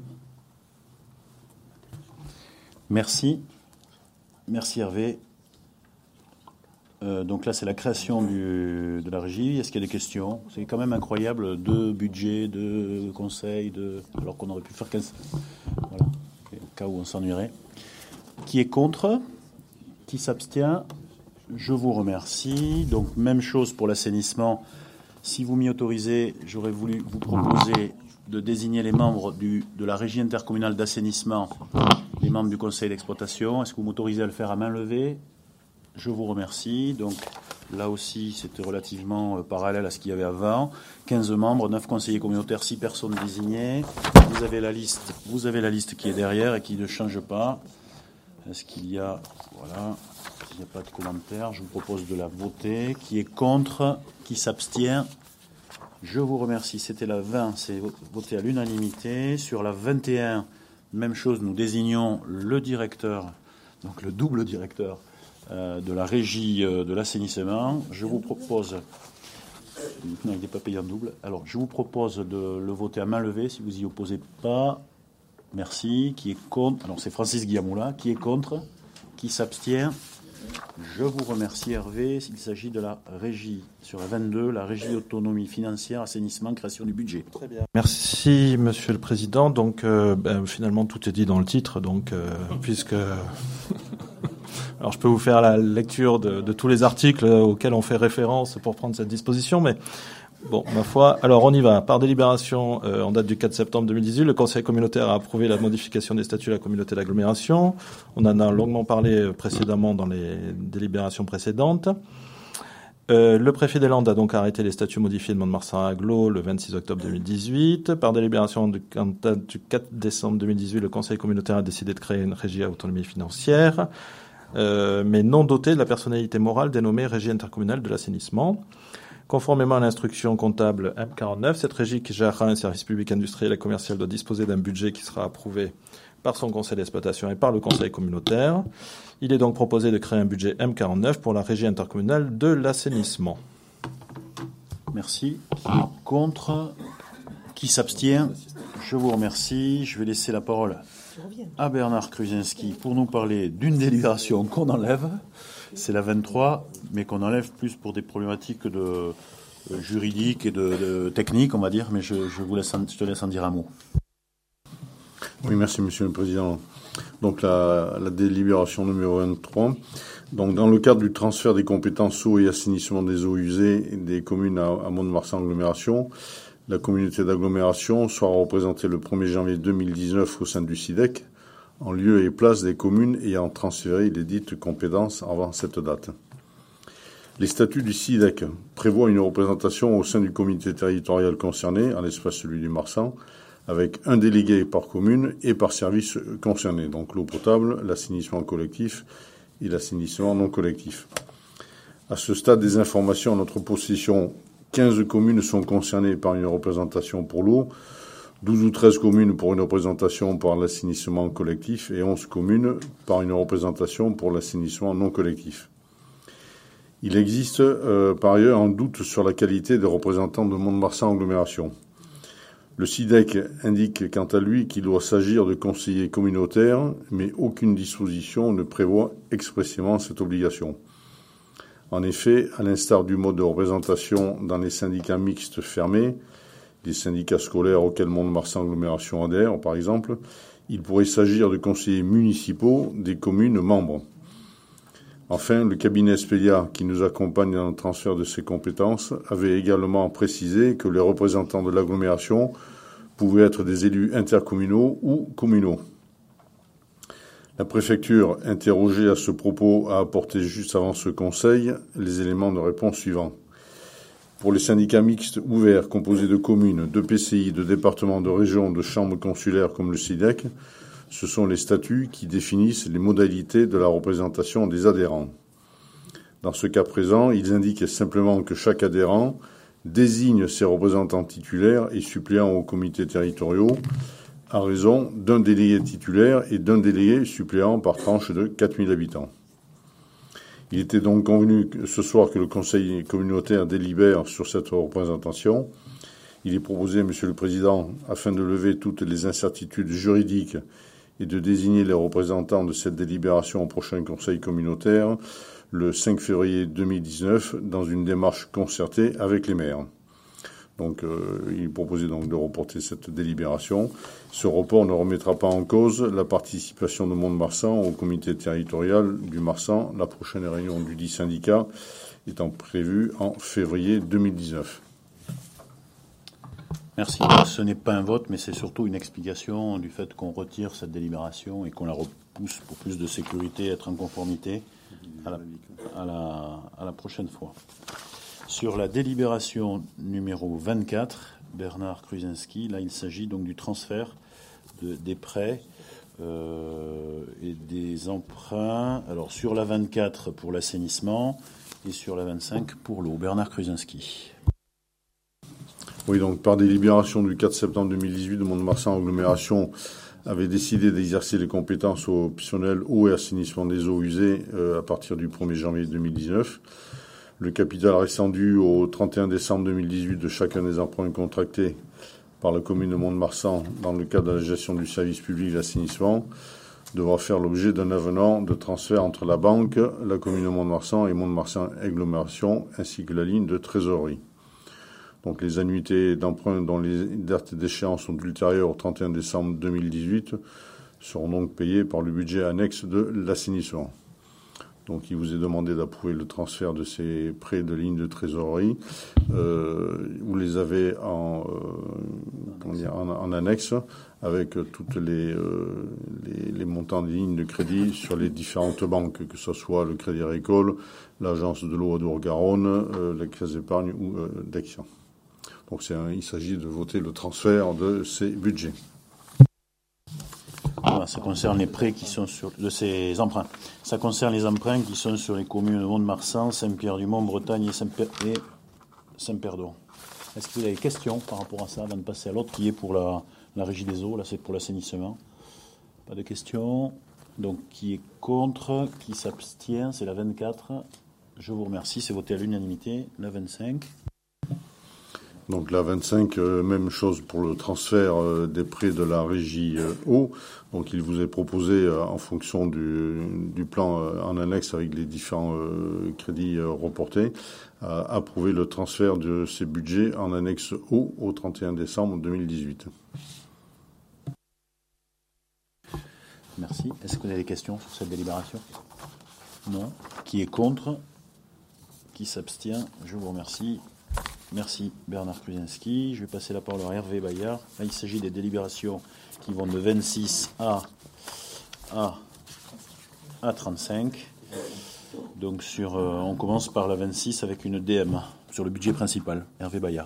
Merci. Merci Hervé. Donc là, c'est la création de la régie. Est-ce qu'il y a des questions? C'est quand même incroyable, 2 budgets, 2 conseils, alors qu'on aurait pu faire 15. Voilà, au cas où on s'ennuierait. Qui est contre? Qui s'abstient? Je vous remercie. Donc, même chose pour l'assainissement. Si vous m'y autorisez, j'aurais voulu vous proposer de désigner les membres de la régie intercommunale d'assainissement, les membres du conseil d'exploitation. Est-ce que vous m'autorisez à le faire à main levée? Je vous remercie. Donc, là aussi, c'était relativement parallèle à ce qu'il y avait avant. 15 membres, 9 conseillers communautaires, 6 personnes désignées. Vous avez la liste qui est derrière et qui ne change pas. Est-ce qu'il y a... Voilà. S'il n'y a pas de commentaires, je vous propose de la voter. Qui est contre? Qui s'abstient? Je vous remercie. C'était la 20, c'est voté à l'unanimité. Sur la 21, même chose, nous désignons le directeur, donc le double directeur de la régie de l'assainissement. Je vous propose... Non, il n'est pas payé en double. Alors, je vous propose de le voter à main levée, si vous y opposez pas. Merci. Qui est contre? Alors, c'est Francis Guillamoula. Qui est contre? Qui s'abstient? Je vous remercie, Hervé. Il s'agit de la régie, sur la 22, la régie autonomie financière, assainissement, création du budget. Très bien. Merci, Monsieur le Président. Donc, finalement, tout est dit dans le titre. Donc, puisque... Alors, je peux vous faire la lecture de tous les articles auxquels on fait référence pour prendre cette disposition, mais... Bon, ma foi. Alors, on y va. Par délibération en date du 4 septembre 2018, le Conseil communautaire a approuvé la modification des statuts de la communauté d'agglomération. On en a longuement parlé précédemment dans les délibérations précédentes. Le préfet des Landes a donc arrêté les statuts modifiés de Mont-de-Marsan-Aglo le 26 octobre 2018. Par délibération du 4 décembre 2018, le Conseil communautaire a décidé de créer une régie à autonomie financière, mais non dotée de la personnalité morale dénommée Régie intercommunale de l'assainissement. Conformément à l'instruction comptable M49, cette régie qui gérera un service public industriel et commercial doit disposer d'un budget qui sera approuvé par son conseil d'exploitation et par le conseil communautaire. Il est donc proposé de créer un budget M49 pour la régie intercommunale de l'assainissement. Merci. Qui est contre? Qui s'abstient? Je vous remercie. Je vais laisser la parole à Bernard Krusinski pour nous parler d'une délibération qu'on enlève. C'est la 23, mais qu'on enlève plus pour des problématiques de juridiques et de techniques, on va dire. Mais je te laisse en dire un mot. Oui, merci, Monsieur le Président. Donc la délibération numéro 23. Donc dans le cadre du transfert des compétences eau et assainissement des eaux usées des communes à Mont-de-Marsan agglomération, la communauté d'agglomération sera représentée le 1er janvier 2019 au sein du SIDEC, en lieu et place des communes ayant transféré les dites compétences avant cette date. Les statuts du SIDEC prévoient une représentation au sein du comité territorial concerné, en l'espèce celui du Marsan, avec un délégué par commune et par service concerné, donc l'eau potable, l'assainissement collectif et l'assainissement non collectif. À ce stade des informations à notre possession, 15 communes sont concernées par une représentation pour l'eau, 12 ou 13 communes pour une représentation par l'assainissement collectif et 11 communes par une représentation pour l'assainissement non collectif. Il existe par ailleurs un doute sur la qualité des représentants de Mont-de-Marsan agglomération. Le SIDEC indique quant à lui qu'il doit s'agir de conseillers communautaires, mais aucune disposition ne prévoit expressément cette obligation. En effet, à l'instar du mode de représentation dans les syndicats mixtes fermés, les syndicats scolaires auxquels Mont-de-Marsan agglomération adhère, par exemple, il pourrait s'agir de conseillers municipaux des communes membres. Enfin, le cabinet Spelia, qui nous accompagne dans le transfert de ces compétences, avait également précisé que les représentants de l'agglomération pouvaient être des élus intercommunaux ou communaux. La préfecture, interrogée à ce propos, a apporté juste avant ce conseil les éléments de réponse suivants. Pour les syndicats mixtes ouverts composés de communes, de PCI, de départements, de régions, de chambres consulaires comme le SIDEC, ce sont les statuts qui définissent les modalités de la représentation des adhérents. Dans ce cas présent, ils indiquent simplement que chaque adhérent désigne ses représentants titulaires et suppléants aux comités territoriaux à raison d'un délégué titulaire et d'un délégué suppléant par tranche de 4000 habitants. Il était donc convenu ce soir que le Conseil communautaire délibère sur cette représentation. Il est proposé, Monsieur le Président, afin de lever toutes les incertitudes juridiques et de désigner les représentants de cette délibération au prochain Conseil communautaire le 5 février 2019 dans une démarche concertée avec les maires. Donc, il est proposé donc de reporter cette délibération. Ce report ne remettra pas en cause la participation de Mont-de-Marsan au comité territorial du Marsan, la prochaine réunion du dit syndicat étant prévue en février 2019. Merci. Ce n'est pas un vote, mais c'est surtout une explication du fait qu'on retire cette délibération et qu'on la repousse pour plus de sécurité, être en conformité à la prochaine fois. Sur la délibération numéro 24, Bernard Krusinski, là il s'agit donc du transfert des prêts et des emprunts. Alors sur la 24 pour l'assainissement et sur la 25 pour l'eau. Bernard Krusinski. Oui, donc par délibération du 4 septembre 2018 de Mont-de-Marsan agglomération avait décidé d'exercer les compétences optionnelles eau et assainissement des eaux usées à partir du 1er janvier 2019. Le capital restant dû au 31 décembre 2018 de chacun des emprunts contractés par la commune de Mont-de-Marsan dans le cadre de la gestion du service public d'assainissement devra faire l'objet d'un avenant de transfert entre la banque, la commune de Mont-de-Marsan et Mont-de-Marsan Agglomération, ainsi que la ligne de trésorerie. Donc les annuités d'emprunt dont les dates d'échéance sont ultérieures au 31 décembre 2018 seront donc payées par le budget annexe de l'assainissement. Donc il vous est demandé d'approuver le transfert de ces prêts de ligne de trésorerie. Vous les avez en annexe avec toutes les montants des lignes de crédit sur les différentes banques, que ce soit le Crédit Agricole, l'Agence de l'eau Adour-Garonne, la Caisse d'épargne ou d'Action. Donc il s'agit de voter le transfert de ces budgets. Voilà, ça concerne les prêts qui sont de ces emprunts. Ça concerne les emprunts qui sont sur les communes de Mont-de-Marsan, Saint-Pierre-du-Mont, Bretagne et Saint-Perdon. Est-ce que vous avez des questions par rapport à ça avant de passer à l'autre qui est pour la régie des eaux? Là, c'est pour l'assainissement. Pas de questions. Donc, qui est contre? Qui s'abstient? C'est la 24. Je vous remercie. C'est voté à l'unanimité. La 25. Donc la 25, même chose pour le transfert des prêts de la régie eau. Donc il vous est proposé, en fonction du plan en annexe avec les différents crédits reportés, approuver le transfert de ces budgets en annexe eau au 31 décembre 2018. Merci. Est-ce que vous avez des questions sur cette délibération? Non. Qui est contre? Qui s'abstient? Je vous remercie. Merci Bernard Kruzinski. Je vais passer la parole à Hervé Bayard. Là, il s'agit des délibérations qui vont de 26 à 35. Donc on commence par la 26 avec une DM sur le budget principal. Hervé Bayard.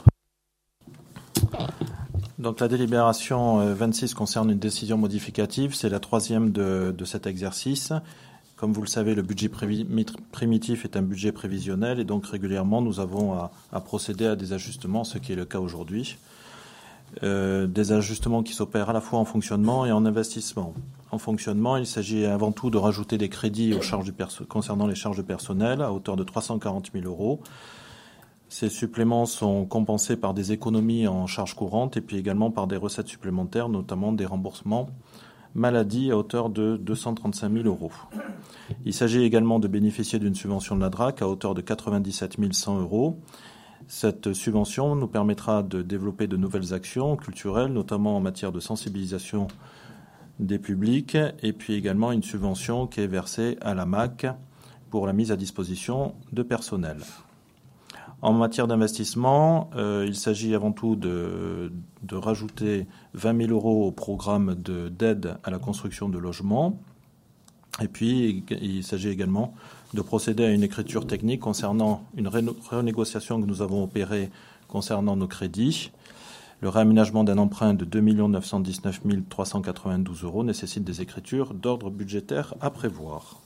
Donc la délibération 26 concerne une décision modificative. C'est la troisième de cet exercice. Comme vous le savez, le budget primitif est un budget prévisionnel et donc régulièrement nous avons à procéder à des ajustements, ce qui est le cas aujourd'hui. Des ajustements qui s'opèrent à la fois en fonctionnement et en investissement. En fonctionnement, il s'agit avant tout de rajouter des crédits aux charges concernant les charges de personnel à hauteur de 340 000 €. Ces suppléments sont compensés par des économies en charges courantes et puis également par des recettes supplémentaires, notamment des remboursements maladie à hauteur de 235 000 €. Il s'agit également de bénéficier d'une subvention de la DRAC à hauteur de 97 100 €. Cette subvention nous permettra de développer de nouvelles actions culturelles, notamment en matière de sensibilisation des publics, et puis également une subvention qui est versée à la MAC pour la mise à disposition de personnel. En matière d'investissement, il s'agit avant tout de rajouter 20 000 € au programme d'aide à la construction de logements. Et puis, il s'agit également de procéder à une écriture technique concernant une renégociation que nous avons opérée concernant nos crédits. Le réaménagement d'un emprunt de 2 919 392 € nécessite des écritures d'ordre budgétaire à prévoir.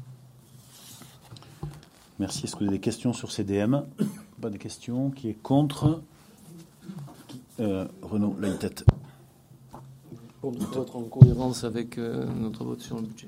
Merci. Est-ce que vous avez des questions sur ces DM? Pas de questions. Qui est contre? Renaud Laïtette. Pour nous être en cohérence avec notre vote sur le budget.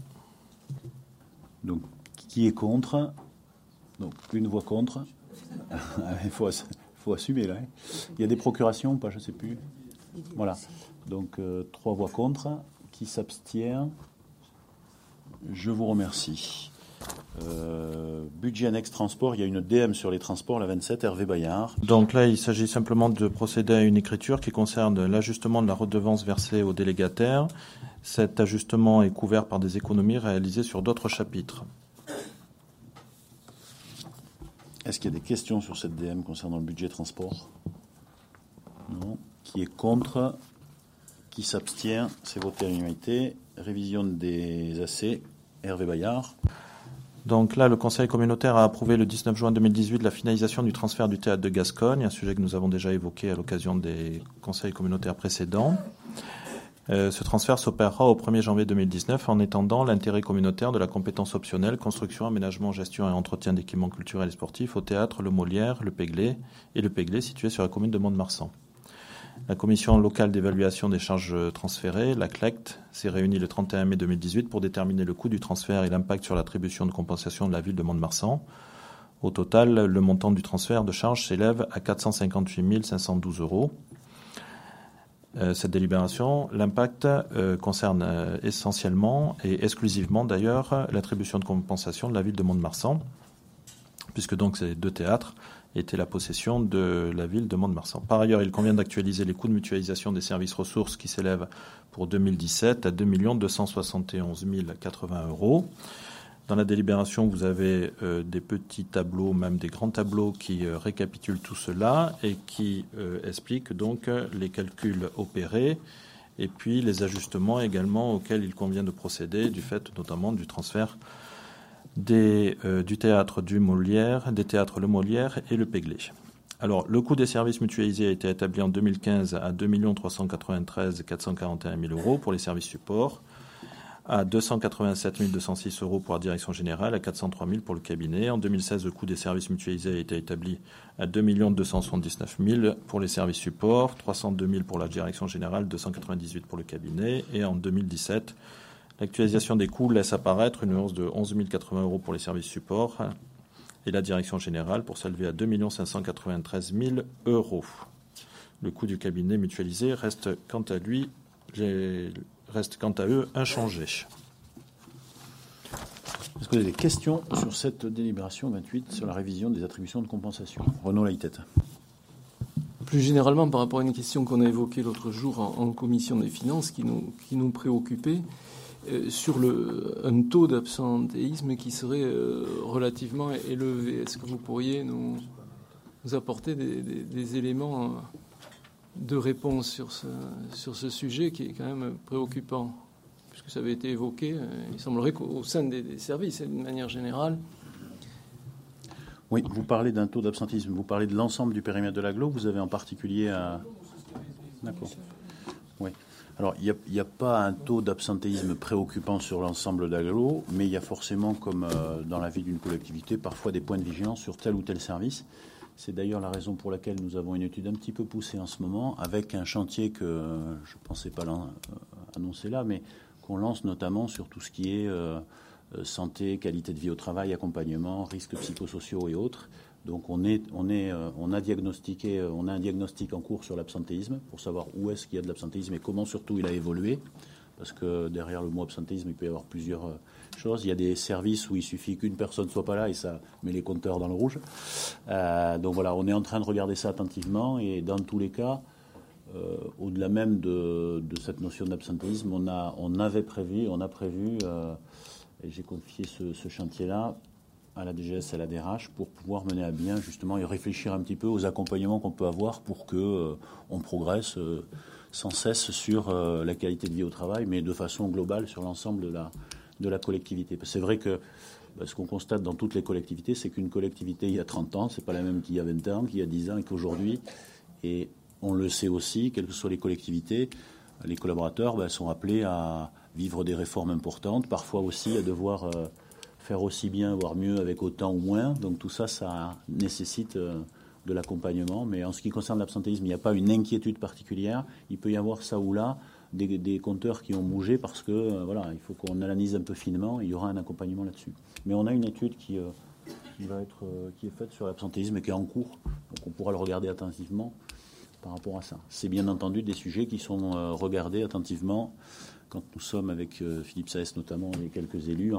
Donc, qui est contre? Donc, une voix contre. Il faut assumer, là. Il y a des procurations ou pas? Je ne sais plus. Voilà. Donc, 3 voix contre. Qui s'abstient? Je vous remercie. Budget annexe transport, il y a une DM sur les transports, la 27, Hervé Bayard. Donc là, il s'agit simplement de procéder à une écriture qui concerne l'ajustement de la redevance versée aux délégataires. Cet ajustement est couvert par des économies réalisées sur d'autres chapitres. Est-ce qu'il y a des questions sur cette DM concernant le budget transport? Non. Qui est contre? Qui s'abstient? C'est voté à l'unanimité. Révision des AC, Hervé Bayard. Donc là, le Conseil communautaire a approuvé le 19 juin 2018 la finalisation du transfert du théâtre de Gascogne, un sujet que nous avons déjà évoqué à l'occasion des conseils communautaires précédents. Ce transfert s'opérera au 1er janvier 2019 en étendant l'intérêt communautaire de la compétence optionnelle construction, aménagement, gestion et entretien d'équipements culturels et sportifs au théâtre, le Molière, le Péglet situé sur la commune de Mont-de-Marsan. La commission locale d'évaluation des charges transférées, la CLECT, s'est réunie le 31 mai 2018 pour déterminer le coût du transfert et l'impact sur l'attribution de compensation de la ville de Mont-de-Marsan. Au total, le montant du transfert de charges s'élève à 458 512 €. cette délibération, l'impact concerne essentiellement et exclusivement d'ailleurs l'attribution de compensation de la ville de Mont-de-Marsan, puisque donc ces 2 théâtres étaient la possession de la ville de Mont-de-Marsan. Par ailleurs, il convient d'actualiser les coûts de mutualisation des services ressources qui s'élèvent pour 2017 à 2 271 080 €. Dans la délibération, vous avez des petits tableaux, même des grands tableaux qui récapitulent tout cela et qui expliquent donc les calculs opérés et puis les ajustements également auxquels il convient de procéder du fait notamment du transfert du théâtre du Molière, des théâtres Le Molière et le Péglet. Alors, le coût des services mutualisés a été établi en 2015 à 2 393 441 000 € pour les services supports, à 287 206 € pour la direction générale, à 403 000 pour le cabinet. En 2016, le coût des services mutualisés a été établi à 2 279 000 pour les services supports, 302 000 pour la direction générale, 298 pour le cabinet. Et en 2017, l'actualisation des coûts laisse apparaître une hausse de 11 080 € pour les services supports et la direction générale pour s'élever à 2 593 000 €. Le coût du cabinet mutualisé reste quant à eux inchangés. Est-ce que vous avez des questions sur cette délibération 28 sur la révision des attributions de compensation? Renaud Laïtête. Plus généralement, par rapport à une question qu'on a évoquée l'autre jour en commission des finances qui nous préoccupait, sur un taux d'absentéisme qui serait relativement élevé. Est-ce que vous pourriez nous apporter des éléments de réponse sur ce sujet qui est quand même préoccupant, puisque ça avait été évoqué, il semblerait qu'au sein des services, et d'une manière générale. Oui, vous parlez d'un taux d'absentéisme, vous parlez de l'ensemble du périmètre de l'agglo, vous avez en particulier à... D'accord. Oui. Alors, il n'y a pas un taux d'absentéisme préoccupant sur l'ensemble d'agglo, mais il y a forcément, comme dans la vie d'une collectivité, parfois des points de vigilance sur tel ou tel service. C'est d'ailleurs la raison pour laquelle nous avons une étude un petit peu poussée en ce moment, avec un chantier que je ne pensais pas annoncer là, mais qu'on lance notamment sur tout ce qui est santé, qualité de vie au travail, accompagnement, risques psychosociaux et autres. Donc on a diagnostiqué, on a un diagnostic en cours sur l'absentéisme pour savoir où est-ce qu'il y a de l'absentéisme et comment surtout il a évolué. Parce que derrière le mot absentéisme, il peut y avoir plusieurs choses. Il y a des services où il suffit qu'une personne ne soit pas là et ça met les compteurs dans le rouge. Donc voilà, on est en train de regarder ça attentivement et dans tous les cas, au-delà même de cette notion d'absentéisme, on a prévu, et j'ai confié ce chantier-là à la DGS et à la DRH pour pouvoir mener à bien justement et réfléchir un petit peu aux accompagnements qu'on peut avoir pour que on progresse sans cesse sur la qualité de vie au travail, mais de façon globale sur l'ensemble de la collectivité. C'est vrai que ce qu'on constate dans toutes les collectivités, c'est qu'une collectivité il y a 30 ans, c'est pas la même qu'il y a 20 ans, qu'il y a 10 ans et qu'aujourd'hui. Et on le sait aussi, quelles que soient les collectivités, les collaborateurs sont appelés à vivre des réformes importantes, parfois aussi à devoir faire aussi bien, voire mieux avec autant ou moins. Donc tout ça, ça nécessite de l'accompagnement. Mais en ce qui concerne l'absentéisme, il n'y a pas une inquiétude particulière. Il peut y avoir ça ou là des compteurs qui ont bougé parce que il faut qu'on analyse un peu finement. Il y aura un accompagnement là-dessus. Mais on a une étude qui est faite sur l'absentéisme et qui est en cours. Donc on pourra le regarder attentivement par rapport à ça. C'est bien entendu des sujets qui sont regardés attentivement quand nous sommes avec Philippe Saès notamment et quelques élus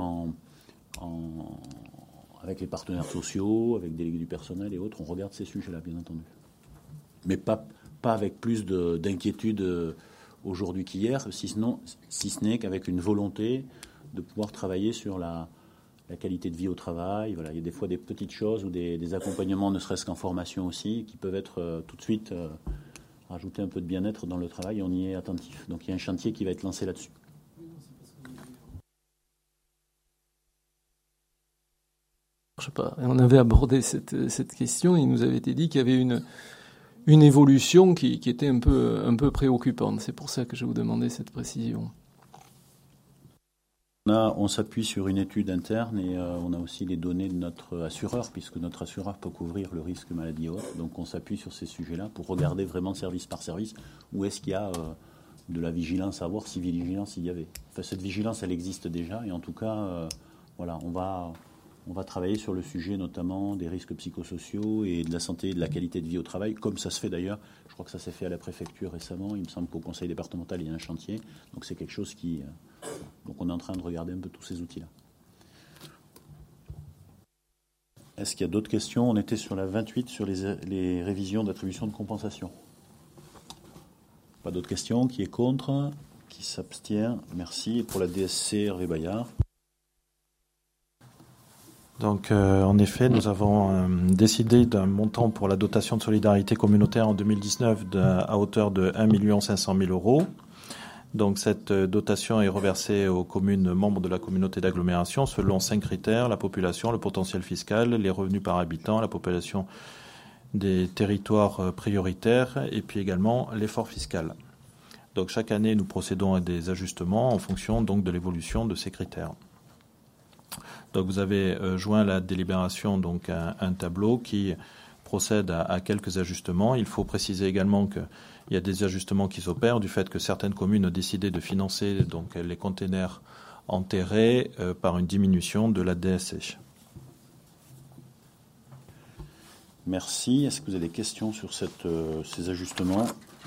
avec les partenaires sociaux, avec délégués du personnel et autres, on regarde ces sujets-là, bien entendu. Mais pas avec plus d'inquiétude aujourd'hui qu'hier, si ce n'est qu'avec une volonté de pouvoir travailler sur la qualité de vie au travail. Voilà, il y a des fois des petites choses ou des accompagnements, ne serait-ce qu'en formation aussi, qui peuvent être tout de suite rajouter un peu de bien-être dans le travail, et on y est attentif. Donc il y a un chantier qui va être lancé là-dessus. Je sais pas, on avait abordé cette question, il nous avait été dit qu'il y avait une évolution qui était un peu préoccupante. C'est pour ça que je vous demandais cette précision. On s'appuie sur une étude interne et on a aussi les données de notre assureur, puisque notre assureur peut couvrir le risque maladie et autres. Donc on s'appuie sur ces sujets-là pour regarder vraiment service par service où est-ce qu'il y a de la vigilance à avoir, si vigilance il y avait. Enfin, cette vigilance, elle existe déjà et en tout cas, on va On va travailler sur le sujet notamment des risques psychosociaux et de la santé et de la qualité de vie au travail, comme ça se fait d'ailleurs. Je crois que ça s'est fait à la préfecture récemment. Il me semble qu'au conseil départemental, il y a un chantier. Donc c'est quelque chose qui... Donc on est en train de regarder un peu tous ces outils-là. Est-ce qu'il y a d'autres questions? On était sur la 28, sur les révisions d'attribution de compensation. Pas d'autres questions? Qui est contre? Qui s'abstient? Merci. Et pour la DSC, Hervé Bayard. Donc, en effet, nous avons décidé d'un montant pour la dotation de solidarité communautaire en 2019 à hauteur de 1 500 000 euros. Donc, cette dotation est reversée aux communes membres de la communauté d'agglomération selon 5 critères: la population, le potentiel fiscal, les revenus par habitant, la population des territoires prioritaires et puis également l'effort fiscal. Donc, chaque année, nous procédons à des ajustements en fonction donc de l'évolution de ces critères. Donc vous avez joint la délibération donc un tableau qui procède à quelques ajustements. Il faut préciser également qu'il y a des ajustements qui s'opèrent du fait que certaines communes ont décidé de financer donc les containers enterrés par une diminution de la DSC. Merci. Est-ce que vous avez des questions sur ces ajustements?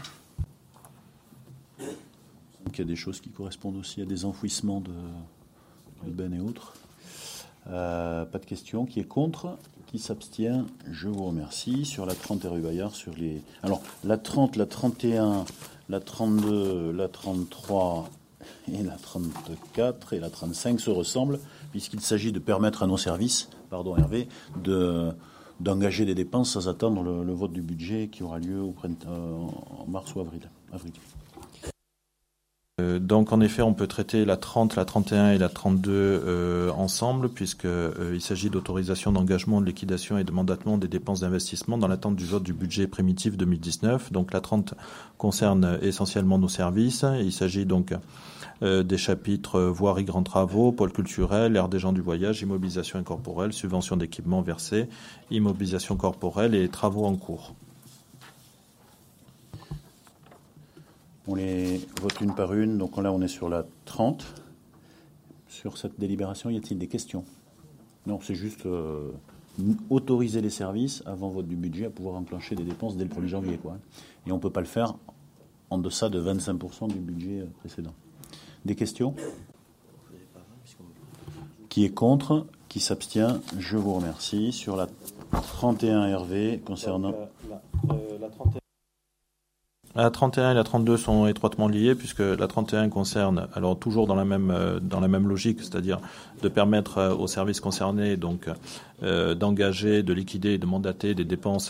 Donc, il y a des choses qui correspondent aussi à des enfouissements de bennes et autres. Pas de questions. Qui est contre? Qui s'abstient? Je vous remercie. Sur la 30, Hervé Bayard, sur les... Alors, la 30, la 31, la 32, la 33 et la 34 et la 35 se ressemblent, puisqu'il s'agit de permettre à nos services, pardon Hervé, d'engager des dépenses sans attendre le vote du budget qui aura lieu au en mars ou avril. Donc en effet, on peut traiter la 30, la 31 et la 32 ensemble, puisqu'il s'agit d'autorisation d'engagement, de liquidation et de mandatement des dépenses d'investissement dans l'attente du vote du budget primitif 2019. Donc la 30 concerne essentiellement nos services. Il s'agit donc des chapitres voirie, grands travaux, pôle culturel, aire des gens du voyage, immobilisation incorporelle, subvention d'équipement versée, immobilisation corporelle et travaux en cours. On les vote une par une. Donc là, on est sur la 30. Sur cette délibération, y a-t-il des questions? Non, c'est juste autoriser les services, avant vote du budget, à pouvoir enclencher des dépenses dès le 1er janvier, quoi. Et on ne peut pas le faire en deçà de 25% du budget précédent. Des questions? Qui est contre? Qui s'abstient? Je vous remercie. Sur la 31, Hervé, concernant... La 31 et la 32 sont étroitement liées, puisque la 31 concerne, alors toujours dans la même logique, c'est-à-dire de permettre aux services concernés donc d'engager, de liquider et de mandater des dépenses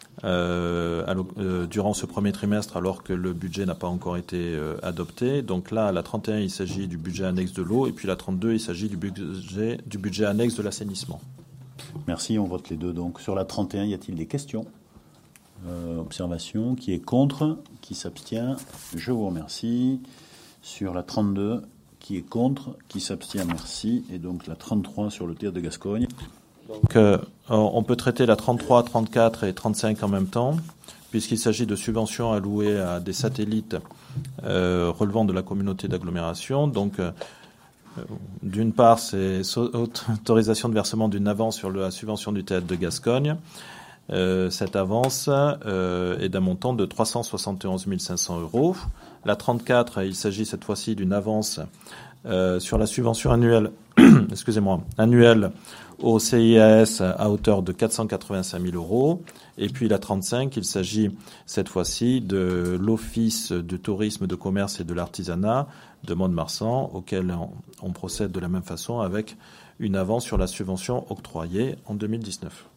durant ce premier trimestre, alors que le budget n'a pas encore été adopté. Donc là, la 31, il s'agit du budget annexe de l'eau, et puis la 32, il s'agit du budget annexe de l'assainissement. Merci, on vote les deux. Donc sur la 31, y a-t-il des questions? Observation. Qui est contre? Qui s'abstient? Je vous remercie. Sur la 32, qui est contre? Qui s'abstient? Merci. Et donc la 33 sur le théâtre de Gascogne. Donc on peut traiter la 33, 34 et 35 en même temps, puisqu'il s'agit de subventions allouées à des satellites relevant de la communauté d'agglomération. Donc d'une part, c'est autorisation de versement d'une avance sur la subvention du théâtre de Gascogne. Cette avance est d'un montant de 371 500 euros. La 34, il s'agit cette fois-ci d'une avance sur la subvention annuelle, annuelle au CIAS à hauteur de 485 000 euros. Et puis la 35, il s'agit cette fois-ci de l'Office du tourisme, de commerce et de l'artisanat de Mont-de-Marsan, auquel on procède de la même façon avec une avance sur la subvention octroyée en 2019.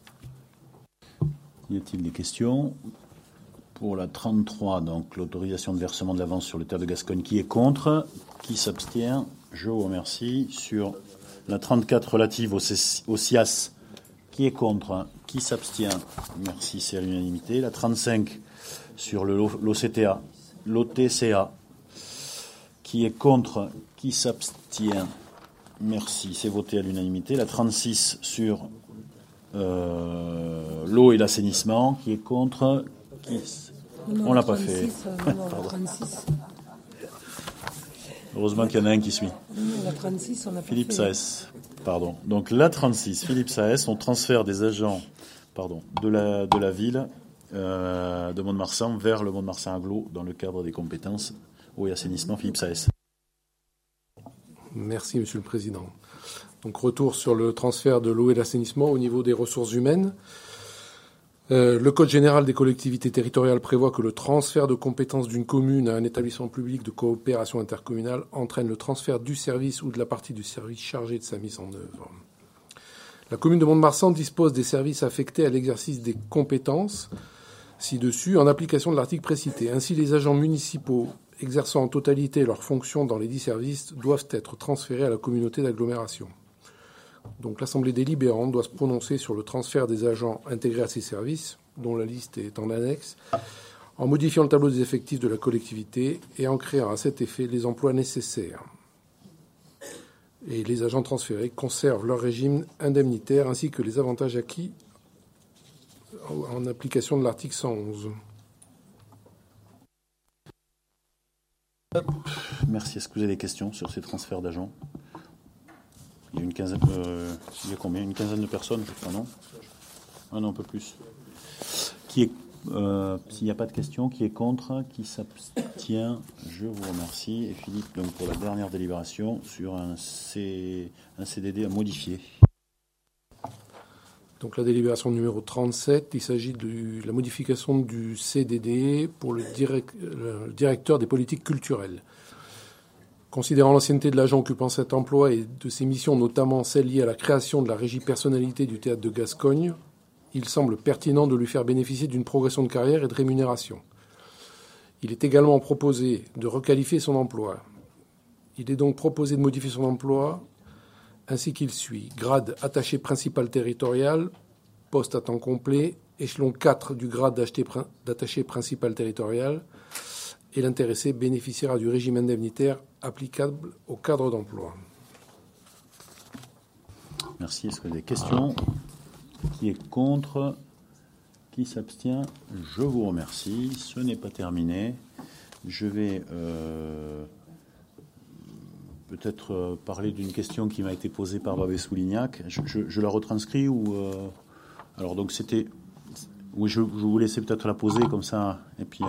Y a-t-il des questions? Pour la 33, donc l'autorisation de versement de l'avance sur le théâtre de Gascogne, qui est contre? Qui s'abstient? Je vous remercie. Sur la 34 relative au CIAS, qui est contre? Qui s'abstient? Merci, c'est à l'unanimité. La 35 sur l'OTCA, qui est contre? Qui s'abstient? Merci, c'est voté à l'unanimité. La 36 sur l'eau et l'assainissement, qui est contre? On l'a pas fait. Heureusement qu'il y en a un qui suit. La 36, on a Philippe pas Saès, pardon. Donc la 36, Philippe Saès, on transfère des agents de la ville de Mont-de-Marsan vers le Mont-de-Marsan-Aglo dans le cadre des compétences eau et assainissement. Philippe Saès. Merci, Monsieur le Président. Donc, retour sur le transfert de l'eau et de l'assainissement au niveau des ressources humaines. Le Code général des collectivités territoriales prévoit que le transfert de compétences d'une commune à un établissement public de coopération intercommunale entraîne le transfert du service ou de la partie du service chargée de sa mise en œuvre. La commune de Mont-de-Marsan dispose des services affectés à l'exercice des compétences ci-dessus en application de l'article précité. Ainsi, les agents municipaux exerçant en totalité leurs fonctions dans les 10 services doivent être transférés à la communauté d'agglomération. Donc l'Assemblée délibérante doit se prononcer sur le transfert des agents intégrés à ces services, dont la liste est en annexe, en modifiant le tableau des effectifs de la collectivité et en créant à cet effet les emplois nécessaires. Et les agents transférés conservent leur régime indemnitaire ainsi que les avantages acquis en application de l'article 111. Merci. Est-ce que vous avez des questions sur ces transferts d'agents ? Il y a une quinzaine, il y a combien ? Une quinzaine de personnes, je crois, non ? Ah non, un peu plus. S'il n'y a pas de questions, qui est contre ? Qui s'abstient ? Je vous remercie. Et Philippe, donc, pour la dernière délibération sur un CDD à modifier. Donc la délibération numéro 37, il s'agit de la modification du CDD pour le directeur des politiques culturelles. Considérant l'ancienneté de l'agent occupant cet emploi et de ses missions, notamment celles liées à la création de la régie personnalité du Théâtre de Gascogne, il semble pertinent de lui faire bénéficier d'une progression de carrière et de rémunération. Il est également proposé de requalifier son emploi. Il est donc proposé de modifier son emploi ainsi qu'il suit. Grade attaché principal territorial, poste à temps complet, échelon 4 du grade d'attaché principal territorial, et l'intéressé bénéficiera du régime indemnitaire applicable au cadre d'emploi. Merci. Est-ce que vous avez des questions ? Qui est contre ? Qui s'abstient ? Je vous remercie. Ce n'est pas terminé. Je vais peut-être parler d'une question qui m'a été posée par Babé Soulignac. Je la retranscris ou alors donc c'était. Oui, je vous laissais peut-être la poser comme ça et puis.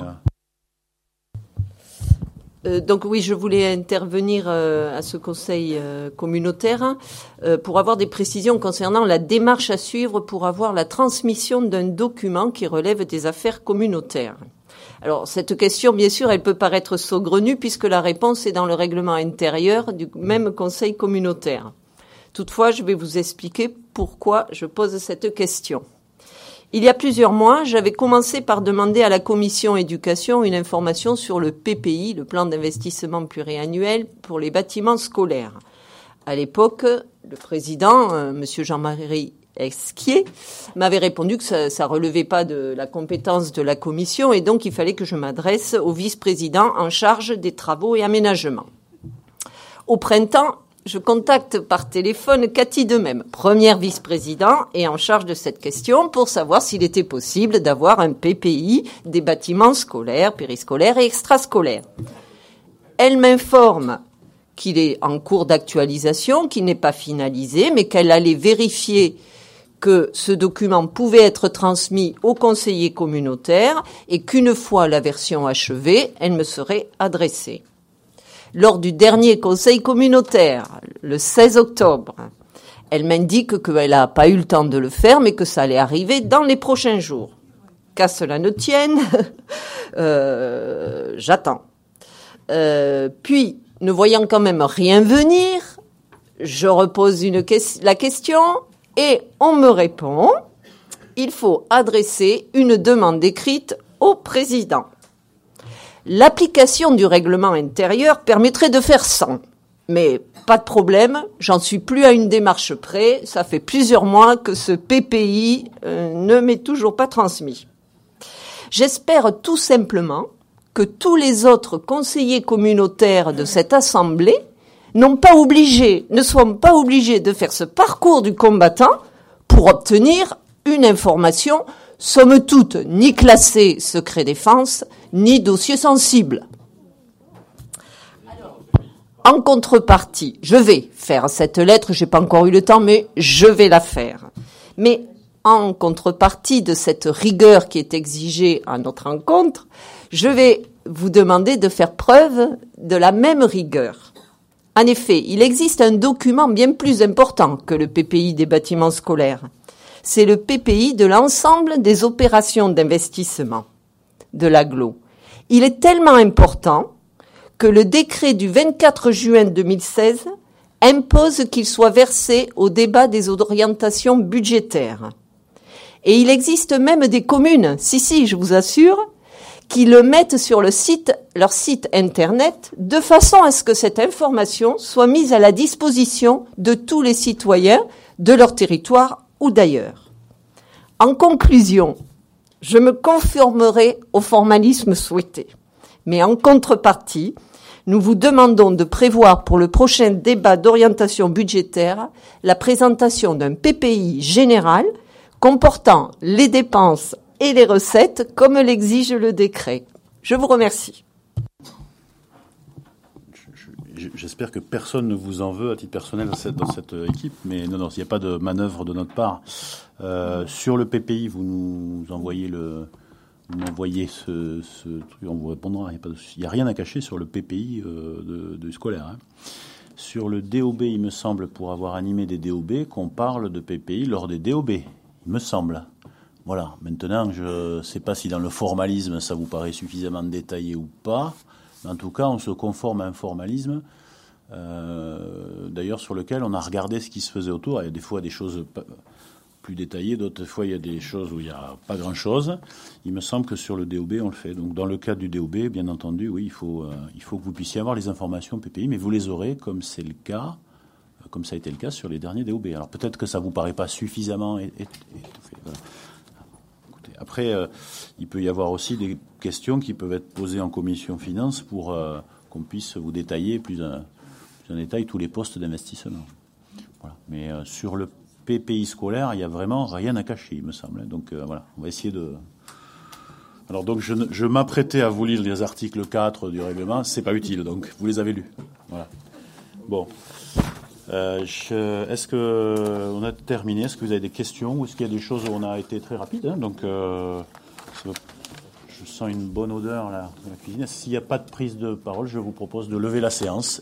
Donc oui, je voulais intervenir à ce conseil communautaire pour avoir des précisions concernant la démarche à suivre pour avoir la transmission d'un document qui relève des affaires communautaires. Alors cette question, bien sûr, elle peut paraître saugrenue puisque la réponse est dans le règlement intérieur du même conseil communautaire. Toutefois, je vais vous expliquer pourquoi je pose cette question. Il y a plusieurs mois, j'avais commencé par demander à la commission éducation une information sur le PPI, le plan d'investissement pluriannuel pour les bâtiments scolaires. À l'époque, le président, monsieur Jean-Marie Esquier, m'avait répondu que ça relevait pas de la compétence de la commission et donc il fallait que je m'adresse au vice-président en charge des travaux et aménagements. Au printemps, je contacte par téléphone Cathy Demesme, première vice-président et en charge de cette question, pour savoir s'il était possible d'avoir un PPI des bâtiments scolaires, périscolaires et extrascolaires. Elle m'informe qu'il est en cours d'actualisation, qu'il n'est pas finalisé, mais qu'elle allait vérifier que ce document pouvait être transmis aux conseillers communautaires et qu'une fois la version achevée, elle me serait adressée. Lors du dernier conseil communautaire, le 16 octobre, elle m'indique qu'elle n'a pas eu le temps de le faire, mais que ça allait arriver dans les prochains jours. Qu'à cela ne tienne, j'attends. Puis, ne voyant quand même rien venir, je repose la question et on me répond, il faut adresser une demande écrite au président. L'application du règlement intérieur permettrait de faire 100. Mais pas de problème, j'en suis plus à une démarche près. Ça fait plusieurs mois que ce PPI ne m'est toujours pas transmis. J'espère tout simplement que tous les autres conseillers communautaires de cette assemblée ne sont pas obligés de faire ce parcours du combattant pour obtenir une information somme toute ni classée secret défense, ni dossier sensible. En contrepartie, je vais faire cette lettre, j'ai pas encore eu le temps, mais je vais la faire. Mais en contrepartie de cette rigueur qui est exigée à notre rencontre, je vais vous demander de faire preuve de la même rigueur. En effet, il existe un document bien plus important que le PPI des bâtiments scolaires. C'est le PPI de l'ensemble des opérations d'investissement de l'agglo. Il est tellement important que le décret du 24 juin 2016 impose qu'il soit versé au débat des orientations budgétaires. Et il existe même des communes, si, je vous assure, qui le mettent sur leur site internet, de façon à ce que cette information soit mise à la disposition de tous les citoyens de leur territoire ou d'ailleurs. En conclusion, je me conformerai au formalisme souhaité. Mais en contrepartie, nous vous demandons de prévoir pour le prochain débat d'orientation budgétaire la présentation d'un PPI général comportant les dépenses et les recettes comme l'exige le décret. Je vous remercie. J'espère que personne ne vous en veut à titre personnel dans cette équipe, mais non, il n'y a pas de manœuvre de notre part. Sur le PPI, vous nous envoyez ce truc, on vous répondra. Il n'y a rien à cacher sur le PPI de scolaire. Hein. Sur le DOB, il me semble, pour avoir animé des DOB, qu'on parle de PPI lors des DOB. Il me semble. Voilà. Maintenant, je ne sais pas si dans le formalisme, ça vous paraît suffisamment détaillé ou pas. Mais en tout cas, on se conforme à un formalisme, d'ailleurs, sur lequel on a regardé ce qui se faisait autour. Il y a des fois des choses plus détaillées, d'autres fois, il y a des choses où il n'y a pas grand-chose. Il me semble que sur le DOB, on le fait. Donc, dans le cadre du DOB, bien entendu, oui, il faut que vous puissiez avoir les informations PPI, mais vous les aurez comme c'est le cas, comme ça a été le cas sur les derniers DOB. Alors, peut-être que ça ne vous paraît pas suffisamment étoffé. Voilà. Écoutez, après, il peut y avoir aussi des questions qui peuvent être posées en commission finance pour qu'on puisse vous détailler plus en détail tous les postes d'investissement. Voilà. Mais sur le PPI scolaire, il n'y a vraiment rien à cacher, il me semble. Donc voilà, on va essayer de... Alors donc je m'apprêtais à vous lire les articles 4 du règlement, c'est pas utile, donc vous les avez lus. Voilà. Bon. Est-ce que on a terminé? Est-ce que vous avez des questions ou est-ce qu'il y a des choses où on a été très rapide, hein? Donc je sens une bonne odeur là dans la cuisine. S'il n'y a pas de prise de parole, je vous propose de lever la séance.